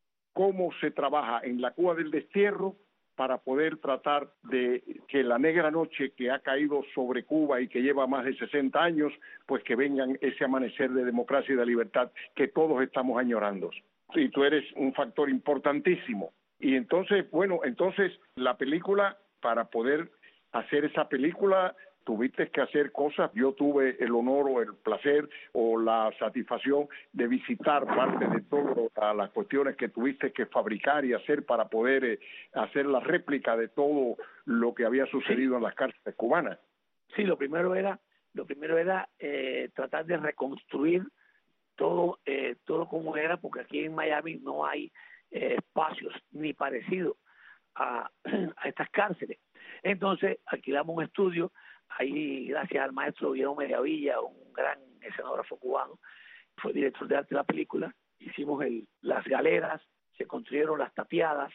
cómo se trabaja en la Cuba del destierro para poder tratar de que la negra noche que ha caído sobre Cuba y que lleva más de sesenta años, pues que vengan ese amanecer de democracia y de libertad que todos estamos añorando. Y tú eres un factor importantísimo. Y entonces, bueno, entonces la película, para poder hacer esa película, tuviste que hacer cosas. Yo tuve el honor o el placer o la satisfacción de visitar parte de todas las cuestiones que tuviste que fabricar y hacer para poder eh, hacer la réplica de todo lo que había sucedido sí. en las cárceles cubanas. Sí, lo primero era, lo primero era eh, tratar de reconstruir todo eh, todo como era, porque aquí en Miami no hay eh, espacios ni parecidos a, a estas cárceles. Entonces alquilamos un estudio, ahí gracias al maestro Guillermo Mediavilla, un gran escenógrafo cubano, fue director de arte de la película, hicimos el, las galeras, se construyeron las tapiadas,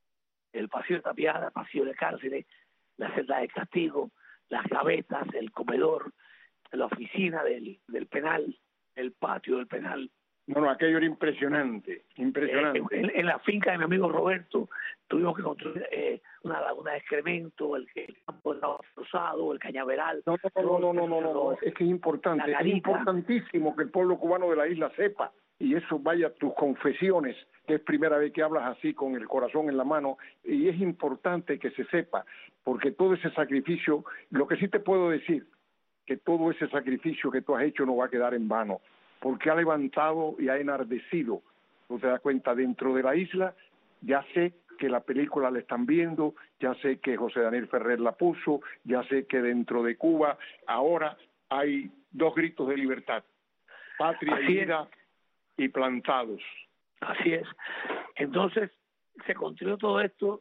el pasillo de tapiadas, el pasillo de cárceles, la celda de castigo, las gavetas, el comedor, la oficina del, del penal, el patio del penal. No, no, aquello era impresionante, impresionante. Eh, en, en la finca de mi amigo Roberto tuvimos que construir eh, una laguna de excremento, el, el campo de trabajo forzado, el cañaveral. No, no, no, no, no, no, no, es que es importante, es importantísimo que el pueblo cubano de la isla sepa, y eso vaya tus confesiones, que es primera vez que hablas así con el corazón en la mano, y es importante que se sepa, porque todo ese sacrificio, lo que sí te puedo decir, que todo ese sacrificio que tú has hecho no va a quedar en vano, porque ha levantado y ha enardecido, tú te das cuenta, dentro de la isla, ya sé que la película la están viendo, ya sé que José Daniel Ferrer la puso, ya sé que dentro de Cuba ahora hay dos gritos de libertad, patria y vida y Plantados. Así es. Entonces, se construyó todo esto,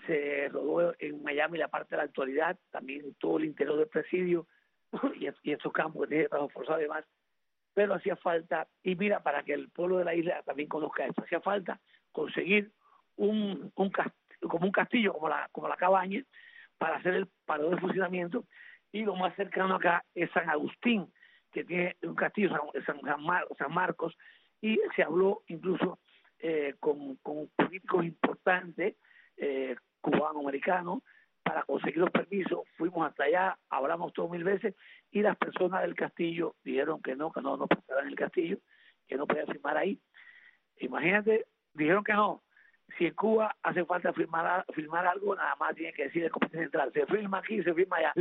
se rodó en Miami la parte de la actualidad, también todo el interior del presidio, y, y estos campos que tiene trabajo forzado y demás, pero hacía falta, y mira, para que el pueblo de la isla también conozca esto, hacía falta conseguir un, un castillo, como un castillo, como la, como la cabaña, para hacer el paro de funcionamiento, y lo más cercano acá es San Agustín, que tiene un castillo, San, San, San, Mar, San Marcos, y se habló incluso eh, con, con políticos importantes, eh, cubano-americanos, para conseguir los permisos. Fuimos hasta allá, hablamos todo mil veces, y las personas del castillo dijeron que no, que no nos prestaran el castillo, que no podía firmar ahí. Imagínate, dijeron que no. Si en Cuba hace falta firmar firmar algo, nada más tiene que decir el Comité Central. Se firma aquí, se firma allá.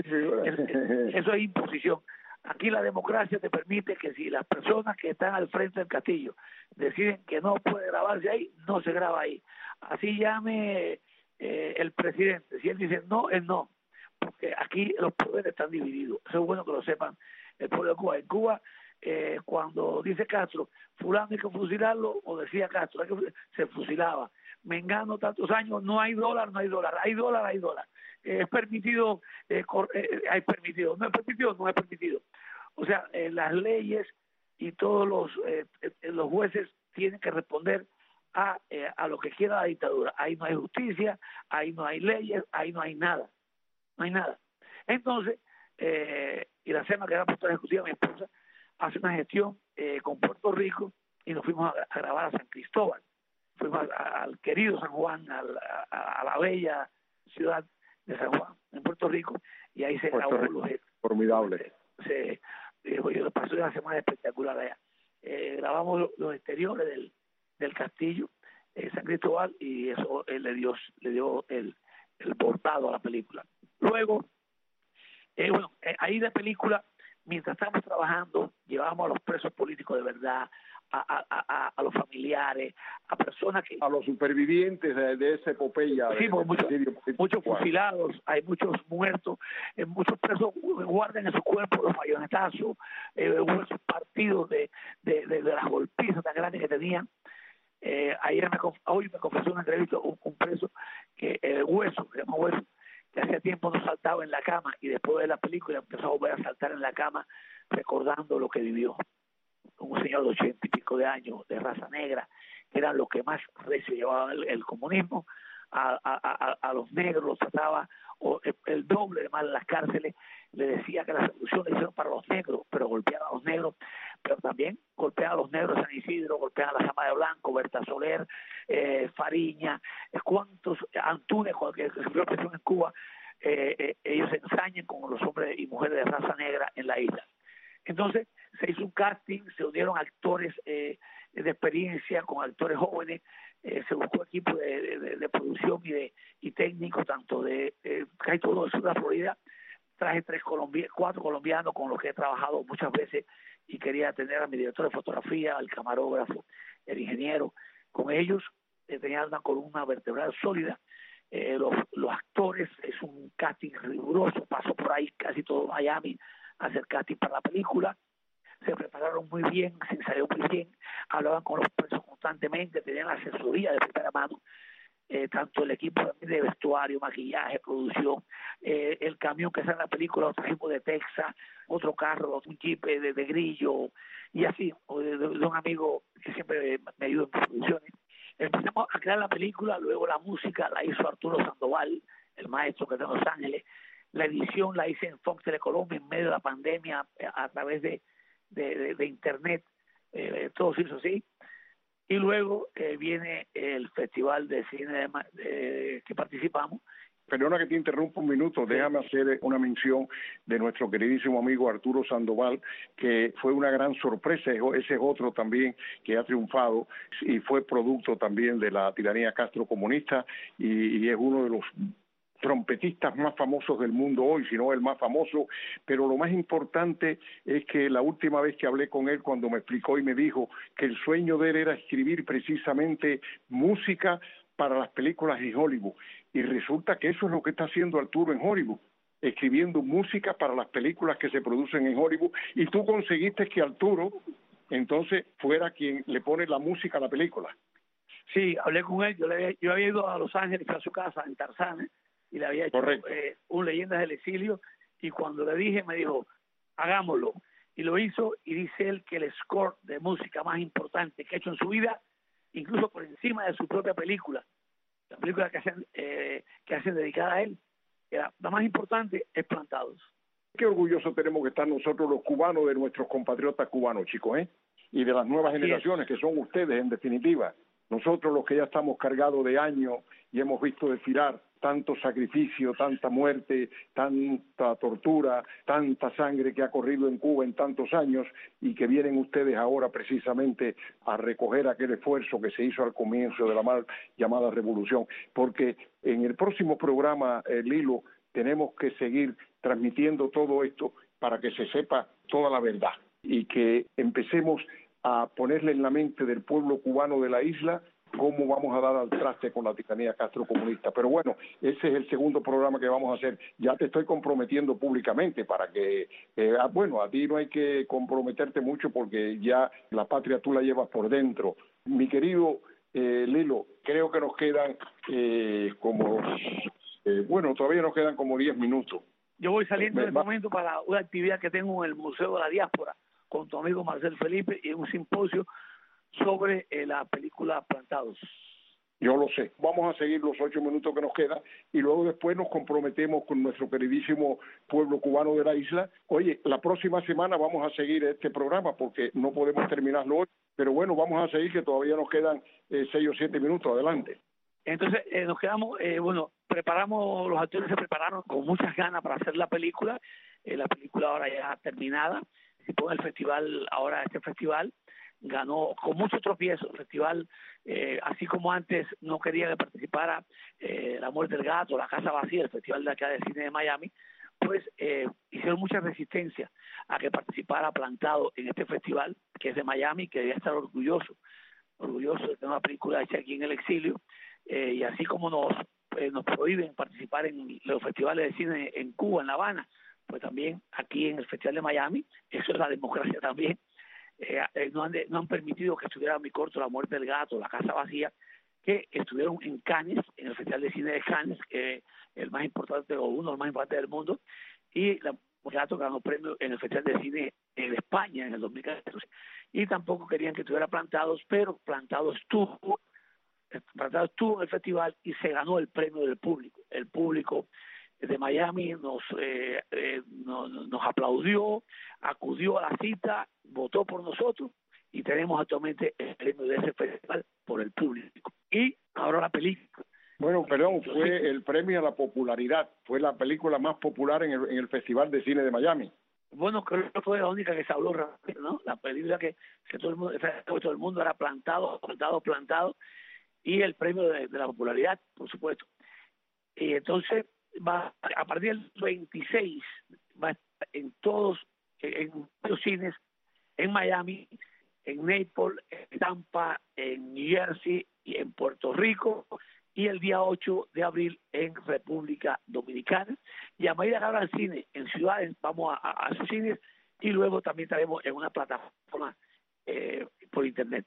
Eso es imposición. Aquí la democracia te permite que si las personas que están al frente del castillo deciden que no puede grabarse ahí, no se graba ahí. Así llame eh, el presidente. Si él dice no, es no. Porque aquí los poderes están divididos. Eso es bueno que lo sepan el pueblo de Cuba. En Cuba, eh, cuando dice Castro, fulano hay que fusilarlo, o decía Castro, hay que, se fusilaba. Mengano tantos años, no hay dólar, no hay dólar, hay dólar, hay dólar. Eh, es permitido, eh, cor, eh, hay permitido, no es permitido, no es permitido. O sea, eh, las leyes y todos los eh, eh, los jueces tienen que responder a, eh, a lo que quiera la dictadura. Ahí no hay justicia, ahí no hay leyes, ahí no hay nada, no hay nada. Entonces, eh, Iracema, que era productora ejecutiva, mi esposa, hace una gestión eh, con Puerto Rico y nos fuimos a, a grabar a San Cristóbal. Fuimos a, al querido San Juan, al, a, a la bella ciudad de San Juan, en Puerto Rico, y ahí se Puerto grabó Rico, los, formidable. Se, se, yo pasé una semana espectacular allá. Eh, grabamos los exteriores del, del castillo, eh, San Cristóbal, y eso eh, le dio, le dio el, el portado a la película. Luego, eh, bueno, eh, ahí de película, mientras estábamos trabajando, llevábamos a los presos políticos de verdad, A, a, a, a los familiares, a personas que... A los supervivientes de, de esa epopeya. Sí, de, muchos, de muchos fusilados, hay muchos muertos, eh, muchos presos guardan en sus cuerpos los bayonetazos, eh, huesos partidos de, de, de, de las golpizas tan grandes que tenían. Eh, ayer me, hoy me confesó en una entrevista un, un preso que el hueso, se llama hueso, que hacía tiempo no saltaba en la cama y después de la película empezó a volver a saltar en la cama recordando lo que vivió. Un señor de ochenta y pico de años, de raza negra, que eran los que más recio llevaban el, el comunismo, a, a, a, a los negros los trataba o el, el doble de mal en las cárceles, le decía que la solución la hicieron para los negros, pero golpeaban a los negros, pero también golpeaban a los negros de San Isidro, golpeaban a la Sama de Blanco, Berta Soler, eh, Fariña, eh, cuántos, Antunes, que sufrió presión en Cuba, eh, eh, ellos se ensañan con los hombres y mujeres de raza negra en la isla. Entonces se hizo un casting, se unieron actores eh, de experiencia con actores jóvenes, eh, se buscó equipo de, de, de producción y de y técnicos, tanto de eh, casi todo de sur de Florida. Traje tres colombi- cuatro colombianos con los que he trabajado muchas veces y quería tener a mi director de fotografía, al camarógrafo, el ingeniero. Con ellos eh, tenían una columna vertebral sólida. Eh, los, los actores, es un casting riguroso, pasó por ahí casi todo Miami a hacer casting para la película. Se prepararon muy bien, se ensayó muy bien, hablaban con los presos constantemente, tenían la asesoría de primera mano, eh, tanto el equipo de vestuario, maquillaje, producción, eh, el camión que sale en la película lo trajimos de Texas, otro carro, un jeep de, de Grillo, y así, de, de, de un amigo que siempre me ayuda en producciones. Empezamos a crear la película, luego la música la hizo Arturo Sandoval, el maestro que está en Los Ángeles, la edición la hice en Fox Telecolombia en medio de la pandemia a, a través de De, de, de internet, eh, todo se hizo así, y luego eh, viene el festival de cine de, de, que participamos. Perdona que te interrumpa un minuto, sí. Déjame hacer una mención de nuestro queridísimo amigo Arturo Sandoval, que fue una gran sorpresa, ese es otro también que ha triunfado y fue producto también de la tiranía Castro comunista y, y es uno de los trompetistas más famosos del mundo hoy, si no el más famoso, pero lo más importante es que la última vez que hablé con él, cuando me explicó y me dijo que el sueño de él era escribir precisamente música para las películas en Hollywood, y resulta que eso es lo que está haciendo Arturo en Hollywood, escribiendo música para las películas que se producen en Hollywood, y tú conseguiste que Arturo entonces fuera quien le pone la música a la película. Sí, hablé con él, yo, le había, yo había ido a Los Ángeles, a su casa, en Tarzán, y le había hecho eh, un Leyendas del Exilio, y cuando le dije me dijo, hagámoslo, y lo hizo, y dice él que el score de música más importante que ha hecho en su vida, incluso por encima de su propia película, la película que hacen, eh, que hacen dedicada a él, era, la más importante es Plantados. Qué orgulloso tenemos que estar nosotros los cubanos de nuestros compatriotas cubanos, chicos, ¿eh? Y de las nuevas generaciones, que son ustedes en definitiva. Nosotros los que ya estamos cargados de años y hemos visto desfilar tanto sacrificio, tanta muerte, tanta tortura, tanta sangre que ha corrido en Cuba en tantos años y que vienen ustedes ahora precisamente a recoger aquel esfuerzo que se hizo al comienzo de la mal llamada revolución. Porque en el próximo programa, eh, Lilo, tenemos que seguir transmitiendo todo esto para que se sepa toda la verdad y que empecemos a ponerle en la mente del pueblo cubano de la isla cómo vamos a dar al traste con la tiranía castrocomunista. Pero bueno, ese es el segundo programa que vamos a hacer. Ya te estoy comprometiendo públicamente para que, eh, ah, bueno, a ti no hay que comprometerte mucho porque ya la patria tú la llevas por dentro. Mi querido eh, Lilo, creo que nos quedan eh, como, eh, bueno, todavía nos quedan como diez minutos. Yo voy saliendo en este momento para una actividad que tengo en el Museo de la Diáspora con tu amigo Marcel Felipe y un simposio sobre eh, la película Plantados. Yo lo sé. Vamos a seguir los ocho minutos que nos quedan y luego después nos comprometemos con nuestro queridísimo pueblo cubano de la isla. Oye, la próxima semana vamos a seguir este programa porque no podemos terminarlo hoy, pero bueno, vamos a seguir que todavía nos quedan eh, seis o siete minutos. Adelante. Entonces eh, nos quedamos, eh, bueno, preparamos, los actores se prepararon con muchas ganas para hacer la película. Eh, la película ahora ya terminada. Se pone el festival, ahora este festival ganó con mucho tropiezo el festival, eh, así como antes no quería que participara eh, La Muerte del Gato, La Casa Vacía, el festival de acá de cine de Miami, pues eh, hicieron mucha resistencia a que participara Plantado en este festival, que es de Miami, que debía estar orgulloso, orgulloso de tener una película hecha aquí en el exilio, eh, y así como nos, eh, nos prohíben participar en los festivales de cine en Cuba, en La Habana, pues también aquí en el Festival de Miami, eso es la democracia también. Eh, eh, no, han de, no han permitido que estuviera muy corto La Muerte del Gato, La Casa Vacía, que estuvieron en Cannes, en el Festival de Cine de Cannes, eh, el más importante o uno de los más importantes del mundo, y La Muerte del Gato ganó premio en el Festival de Cine de España en el dos mil catorce, y tampoco querían que estuviera Plantados, pero Plantados estuvo, Plantados estuvo en el festival y se ganó el premio del público. El público de Miami nos, eh, eh, nos, nos aplaudió, acudió a la cita, votó por nosotros y tenemos actualmente el premio de ese festival por el público. Y ahora la película. Bueno, perdón, fue el premio a la popularidad, fue la película más popular en el, en el Festival de Cine de Miami. Bueno, creo que fue la única que se habló rápido, ¿no? La película que, que todo, el mundo, todo el mundo era plantado, plantado, plantado, y el premio de, de la popularidad, por supuesto. Y entonces, va a partir del veintiséis va a estar en todos en los cines en Miami, en Naples, en Tampa, en New Jersey y en Puerto Rico, y el día ocho de abril en República Dominicana. Y a medida que abran cine en ciudades, vamos a, a, a sus cines y luego también estaremos en una plataforma eh, por internet.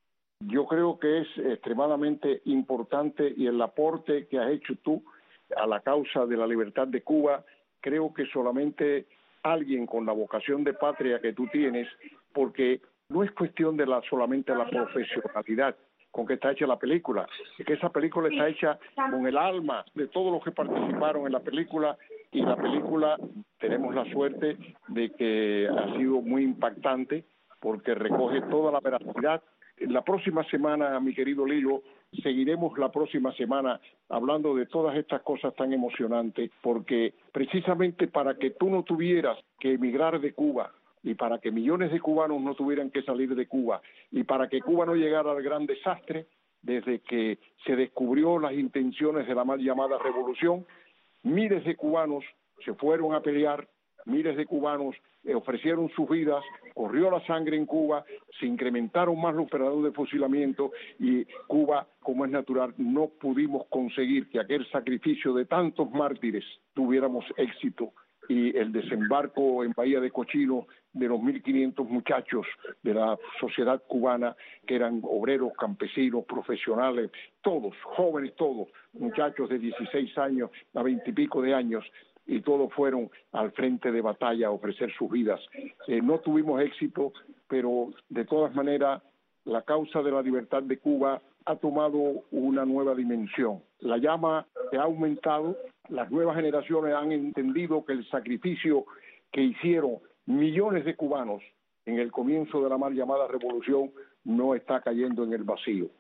Yo creo que es extremadamente importante y el aporte que has hecho tú a la causa de la libertad de Cuba, creo que solamente alguien con la vocación de patria que tú tienes, porque no es cuestión de la solamente la profesionalidad con que está hecha la película, es que esa película está hecha con el alma de todos los que participaron en la película, y la película tenemos la suerte de que ha sido muy impactante porque recoge toda la veracidad. La próxima semana, mi querido Lilo, seguiremos la próxima semana hablando de todas estas cosas tan emocionantes, porque precisamente para que tú no tuvieras que emigrar de Cuba y para que millones de cubanos no tuvieran que salir de Cuba y para que Cuba no llegara al gran desastre, desde que se descubrió las intenciones de la mal llamada revolución, miles de cubanos se fueron a pelear, miles de cubanos ofrecieron sus vidas, corrió la sangre en Cuba, se incrementaron más los operados de fusilamiento y Cuba, como es natural, no pudimos conseguir que aquel sacrificio de tantos mártires tuviéramos éxito, y el desembarco en Bahía de Cochino de los mil quinientos muchachos de la sociedad cubana, que eran obreros, campesinos, profesionales, todos, jóvenes todos, muchachos de dieciséis años a veinte y pico de años, y todos fueron al frente de batalla a ofrecer sus vidas. Eh, no tuvimos éxito, pero de todas maneras la causa de la libertad de Cuba ha tomado una nueva dimensión. La llama ha aumentado, las nuevas generaciones han entendido que el sacrificio que hicieron millones de cubanos en el comienzo de la mal llamada revolución no está cayendo en el vacío.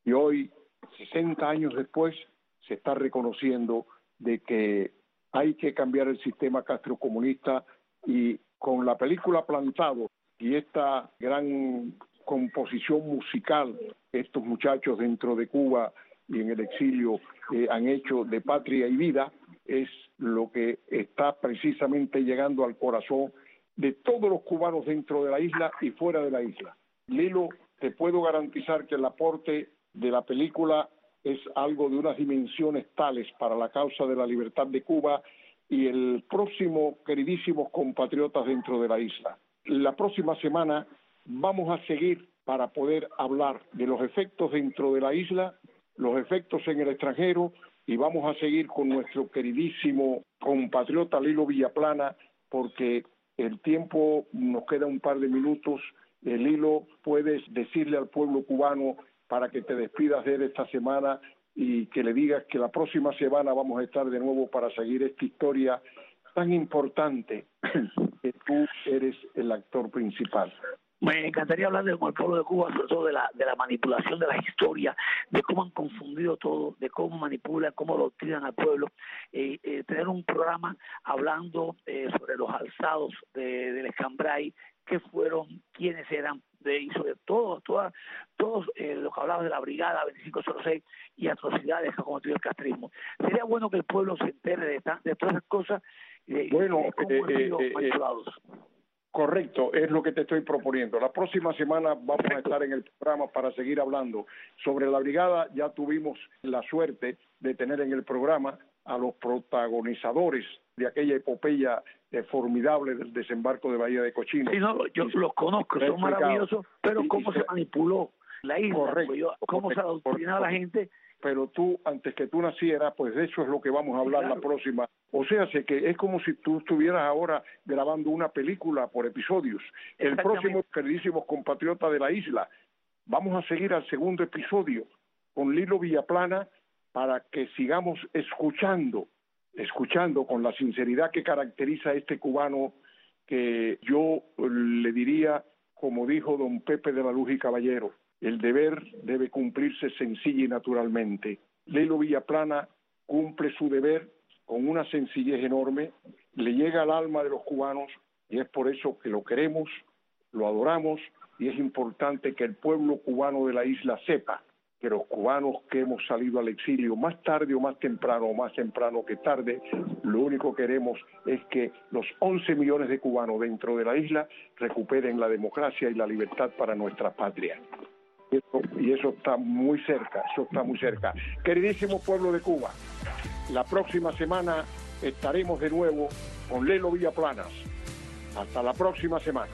Y hoy, sesenta años después, se está reconociendo de que hay que cambiar el sistema castrocomunista, y con la película Plantado y esta gran composición musical que estos muchachos dentro de Cuba y en el exilio eh, han hecho de Patria y Vida, es lo que está precisamente llegando al corazón de todos los cubanos dentro de la isla y fuera de la isla. Lilo, te puedo garantizar que el aporte de la película es algo de unas dimensiones tales para la causa de la libertad de Cuba y el próximo, queridísimos compatriotas dentro de la isla. La próxima semana vamos a seguir para poder hablar de los efectos dentro de la isla, los efectos en el extranjero, y vamos a seguir con nuestro queridísimo compatriota Lilo Villaplana, porque el tiempo nos queda un par de minutos. Eh, Lilo, puedes decirle al pueblo cubano para que te despidas de él esta semana y que le digas que la próxima semana vamos a estar de nuevo para seguir esta historia tan importante que tú eres el actor principal. Me encantaría hablar de, con el pueblo de Cuba, sobre todo de la, de la manipulación de la historia, de cómo han confundido todo, de cómo manipulan, cómo adoctrinan al pueblo. Eh, eh, tener un programa hablando eh, sobre los alzados de, del Escambray, qué fueron, quiénes eran, de, y sobre todo, toda, todos eh, los que hablaba de la Brigada veinticinco cero seis y atrocidades que ha cometido el castrismo. Sería bueno que el pueblo se entere de, de todas esas cosas y de, bueno, de cómo eh, han sido eh, manipulados. Eh, Correcto, es lo que te estoy proponiendo. La próxima semana vamos a estar en el programa para seguir hablando sobre la brigada. Ya tuvimos la suerte de tener en el programa a los protagonizadores de aquella epopeya eh, formidable del desembarco de Bahía de Cochinos. Sí, no, yo los conozco, son maravillosos, pero y, cómo y se, se manipuló la isla, correcto, yo, cómo correcto, se adoctrinaba la gente. Pero tú, antes que tú nacieras, pues de eso es lo que vamos a hablar claro. La próxima. O sea, sé que es como si tú estuvieras ahora grabando una película por episodios. El próximo, queridísimos compatriotas de la isla, vamos a seguir al segundo episodio con Lilo Villaplana para que sigamos escuchando, escuchando con la sinceridad que caracteriza a este cubano, que yo le diría, como dijo don Pepe de la Luz y Caballero, el deber debe cumplirse sencilla y naturalmente. Lilo Villaplana cumple su deber con una sencillez enorme, le llega al alma de los cubanos y es por eso que lo queremos, lo adoramos, y es importante que el pueblo cubano de la isla sepa que los cubanos que hemos salido al exilio, más tarde o más temprano, o más temprano que tarde, lo único que queremos es que los once millones de cubanos dentro de la isla recuperen la democracia y la libertad para nuestra patria. Eso, y eso está muy cerca, eso está muy cerca. Queridísimo pueblo de Cuba, la próxima semana estaremos de nuevo con Lilo Villaplanas. Hasta la próxima semana.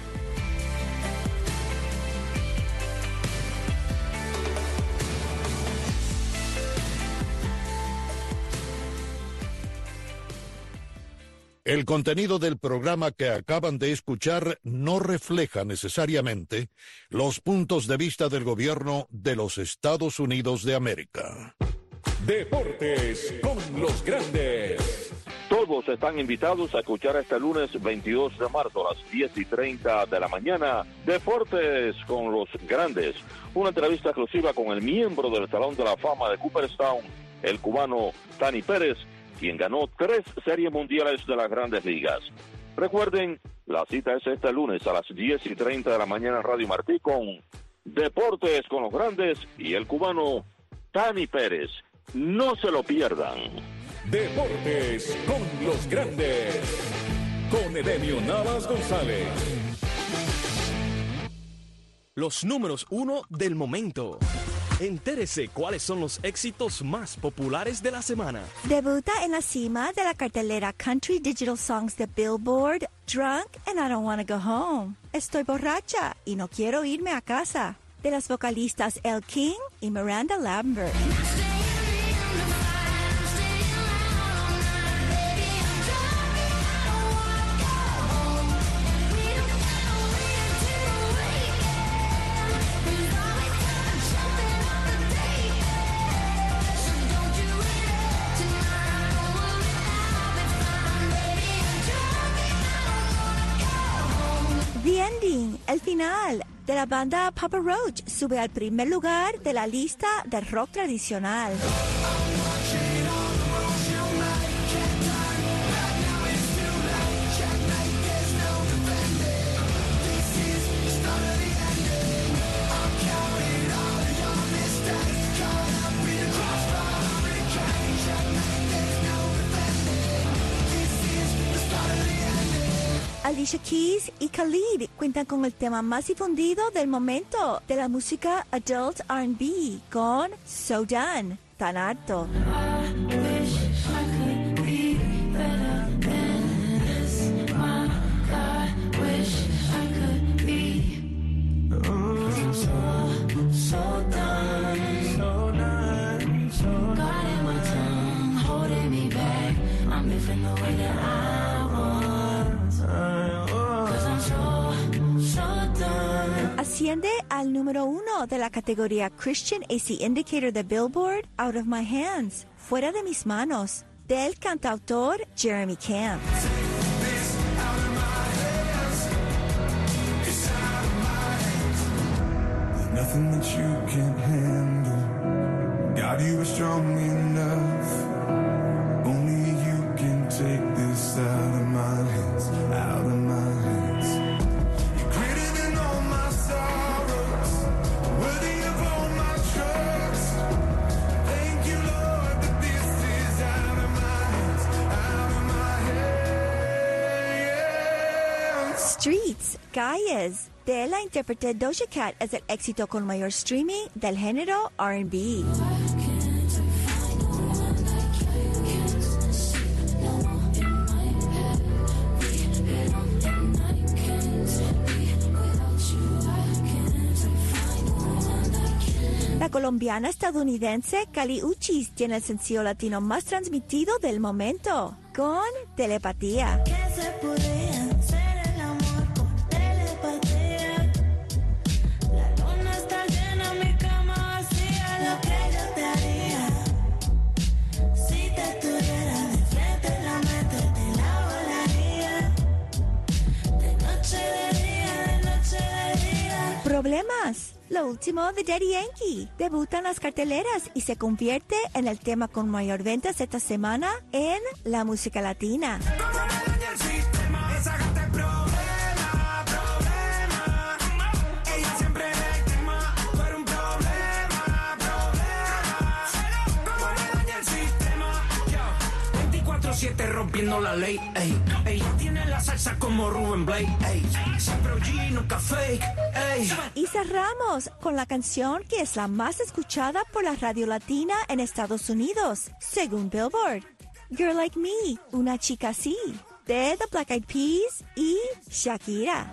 El contenido del programa que acaban de escuchar no refleja necesariamente los puntos de vista del gobierno de los Estados Unidos de América. Deportes con los grandes. Todos están invitados a escuchar este lunes veintidós de marzo a las diez y treinta de la mañana Deportes con los grandes. Una entrevista exclusiva con el miembro del Salón de la Fama de Cooperstown, el cubano Tani Pérez, quien ganó tres series mundiales de las grandes ligas. Recuerden, la cita es este lunes a las diez y treinta de la mañana en Radio Martí con Deportes con los grandes y el cubano Tani Pérez. No se lo pierdan. Deportes con los grandes. Con Edemio Navas González. Los números uno del momento. Entérese cuáles son los éxitos más populares de la semana. Debuta en la cima de la cartelera Country Digital Songs de Billboard, Drunk and I Don't Wanna Go Home. Estoy borracha y no quiero irme a casa. De las vocalistas Elle King y Miranda Lambert. The Ending, el final, de la banda Papa Roach sube al primer lugar de la lista de rock tradicional. Alicia Keys y Khalid cuentan con el tema más difundido del momento de la música adult R and B con So Done, Tan Harto. Asciende al número uno de la categoría Christian A C Indicator de Billboard, Out of My Hands, Fuera de mis manos, del cantautor Jeremy Camp. Nothing that you can't handle. God, you are strong enough. Only you can take this out of my hands, out of my hands. You're greater than all my sorrows, worthy of all my trust. Thank you, Lord, that this is out of my hands, out of my hands. Streets, calles. De la intérprete Doja Cat es el éxito con mayor streaming del género R and B. La colombiana estadounidense Kali Uchis tiene el sencillo latino más transmitido del momento, con Telepatía. Problemas. Lo último de Daddy Yankee. Debuta en las carteleras y se convierte en el tema con mayor ventas esta semana en la música latina. siete rompiendo la ley, ey. Ella tiene la salsa como Rubén Blake, ey. Siempre O G, nunca fake, ey. Y cerramos con la canción que es la más escuchada por la radio latina en Estados Unidos, según Billboard. Girl Like Me, una chica así, de The Black Eyed Peas y Shakira.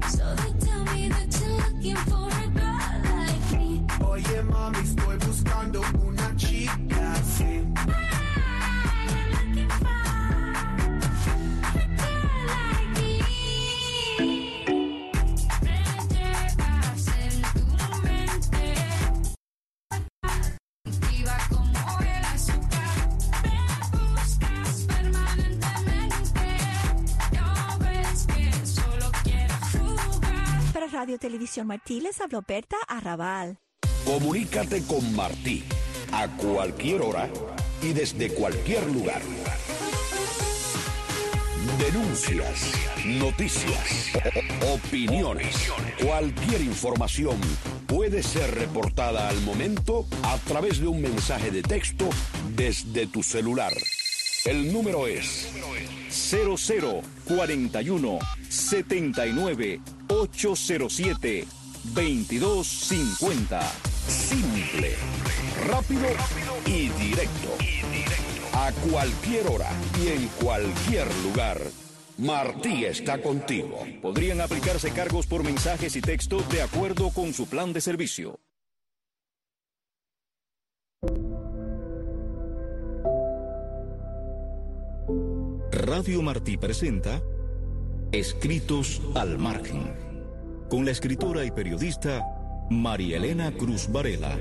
Oye, mami, estoy buscando una chica así. Radio Televisión Martí les habló Berta Arrabal. Comunícate con Martí a cualquier hora y desde cualquier lugar. Denuncias, noticias, opiniones, cualquier información puede ser reportada al momento a través de un mensaje de texto desde tu celular. El número es cero cero cuarenta y uno setenta y nueve ochocientos siete veintidós cincuenta. Simple, rápido y directo. A cualquier hora y en cualquier lugar. Martí está contigo. Podrían aplicarse cargos por mensajes y texto de acuerdo con su plan de servicio. Radio Martí presenta Escritos al Margen, con la escritora y periodista María Elena Cruz Varela.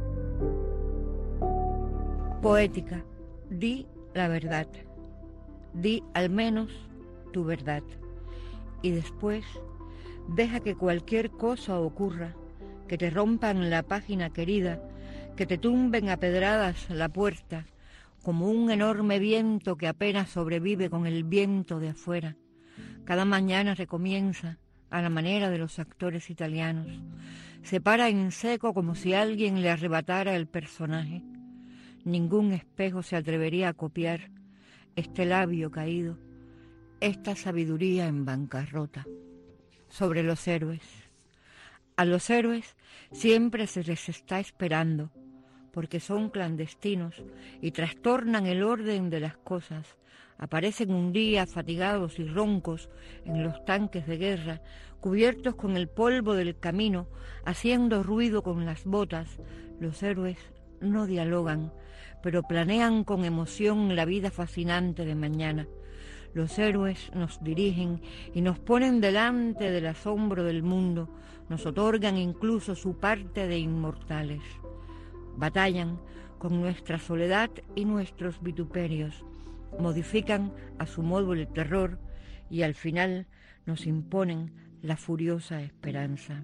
Poética. Di la verdad. Di al menos tu verdad. Y después Deja que cualquier cosa ocurra, que te rompan la página querida, que te tumben a pedradas la puerta, como un enorme viento que apenas sobrevive con el viento de afuera. Cada mañana recomienza, a la manera de los actores italianos. Se para en seco como si alguien le arrebatara el personaje. Ningún espejo se atrevería a copiar este labio caído, esta sabiduría en bancarrota. Sobre los héroes. A los héroes siempre se les está esperando, porque son clandestinos y trastornan el orden de las cosas. Aparecen un día fatigados y roncos en los tanques de guerra, cubiertos con el polvo del camino, haciendo ruido con las botas. Los héroes no dialogan, pero planean con emoción la vida fascinante de mañana. Los héroes nos dirigen y nos ponen delante del asombro del mundo, nos otorgan incluso su parte de inmortales. Batallan con nuestra soledad y nuestros vituperios, modifican a su modo el terror y al final nos imponen la furiosa esperanza.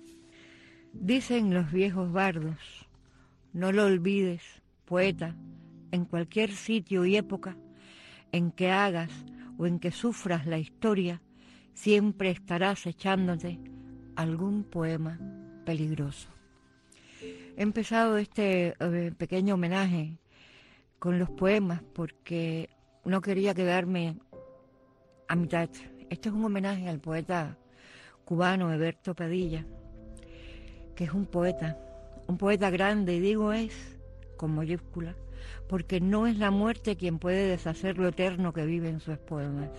Dicen los viejos bardos, no lo olvides, poeta, en cualquier sitio y época en que hagas o en que sufras la historia, siempre estarás echándote algún poema peligroso. He empezado este eh, pequeño homenaje con los poemas porque no quería quedarme a mitad. Este es un homenaje al poeta cubano Eberto Padilla, que es un poeta, un poeta grande, y digo es con mayúscula, porque no es la muerte quien puede deshacer lo eterno que vive en sus poemas.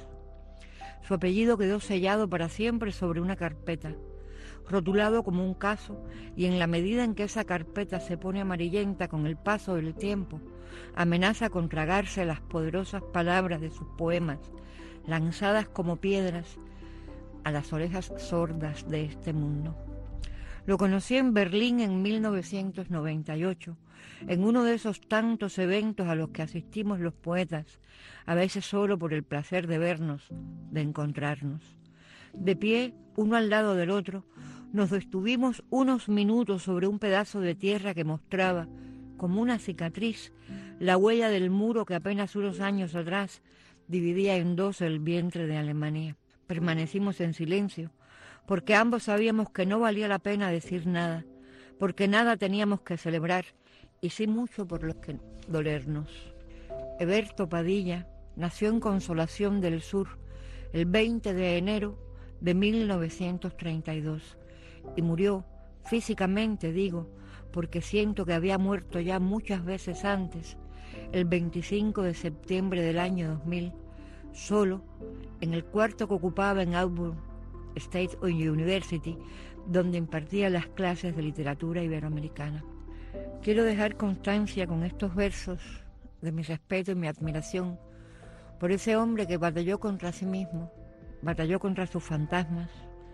Su apellido quedó sellado para siempre sobre una carpeta, rotulado como un caso, y en la medida en que esa carpeta se pone amarillenta con el paso del tiempo, amenaza con tragarse las poderosas palabras de sus poemas, lanzadas como piedras a las orejas sordas de este mundo. Lo conocí en Berlín en mil novecientos noventa y ocho, en uno de esos tantos eventos a los que asistimos los poetas, a veces solo por el placer de vernos, de encontrarnos. De pie, uno al lado del otro, nos detuvimos unos minutos sobre un pedazo de tierra que mostraba, como una cicatriz, la huella del muro que apenas unos años atrás dividía en dos el vientre de Alemania. Permanecimos en silencio, porque ambos sabíamos que no valía la pena decir nada, porque nada teníamos que celebrar, y sí mucho por lo que dolernos. Eberto Padilla nació en Consolación del Sur el veinte de enero de mil novecientos treinta y dos y murió, físicamente digo, porque siento que había muerto ya muchas veces antes, el veinticinco de septiembre del año dos mil, solo, en el cuarto que ocupaba en Auburn State University, donde impartía las clases de literatura iberoamericana. Quiero dejar constancia con estos versos de mi respeto y mi admiración por ese hombre que batalló contra sí mismo, batalló contra sus fantasmas,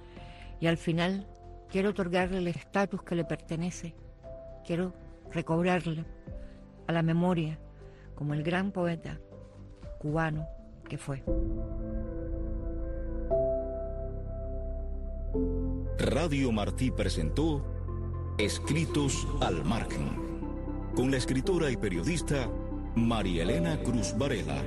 y al final quiero otorgarle el estatus que le pertenece, quiero recobrarle a la memoria como el gran poeta cubano que fue. Radio Martí presentó Escritos al Margen, con la escritora y periodista María Elena Cruz Varela.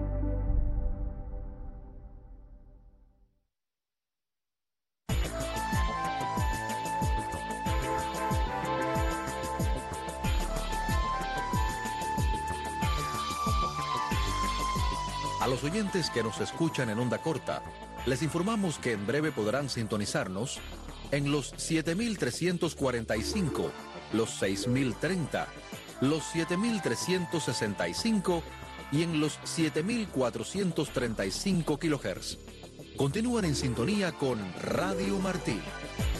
A los oyentes que nos escuchan en onda corta, les informamos que en breve podrán sintonizarnos en los siete mil trescientos cuarenta y cinco, los seis mil treinta, los siete mil trescientos sesenta y cinco y en los siete mil cuatrocientos treinta y cinco kilohertz. Continúan en sintonía con Radio Martí.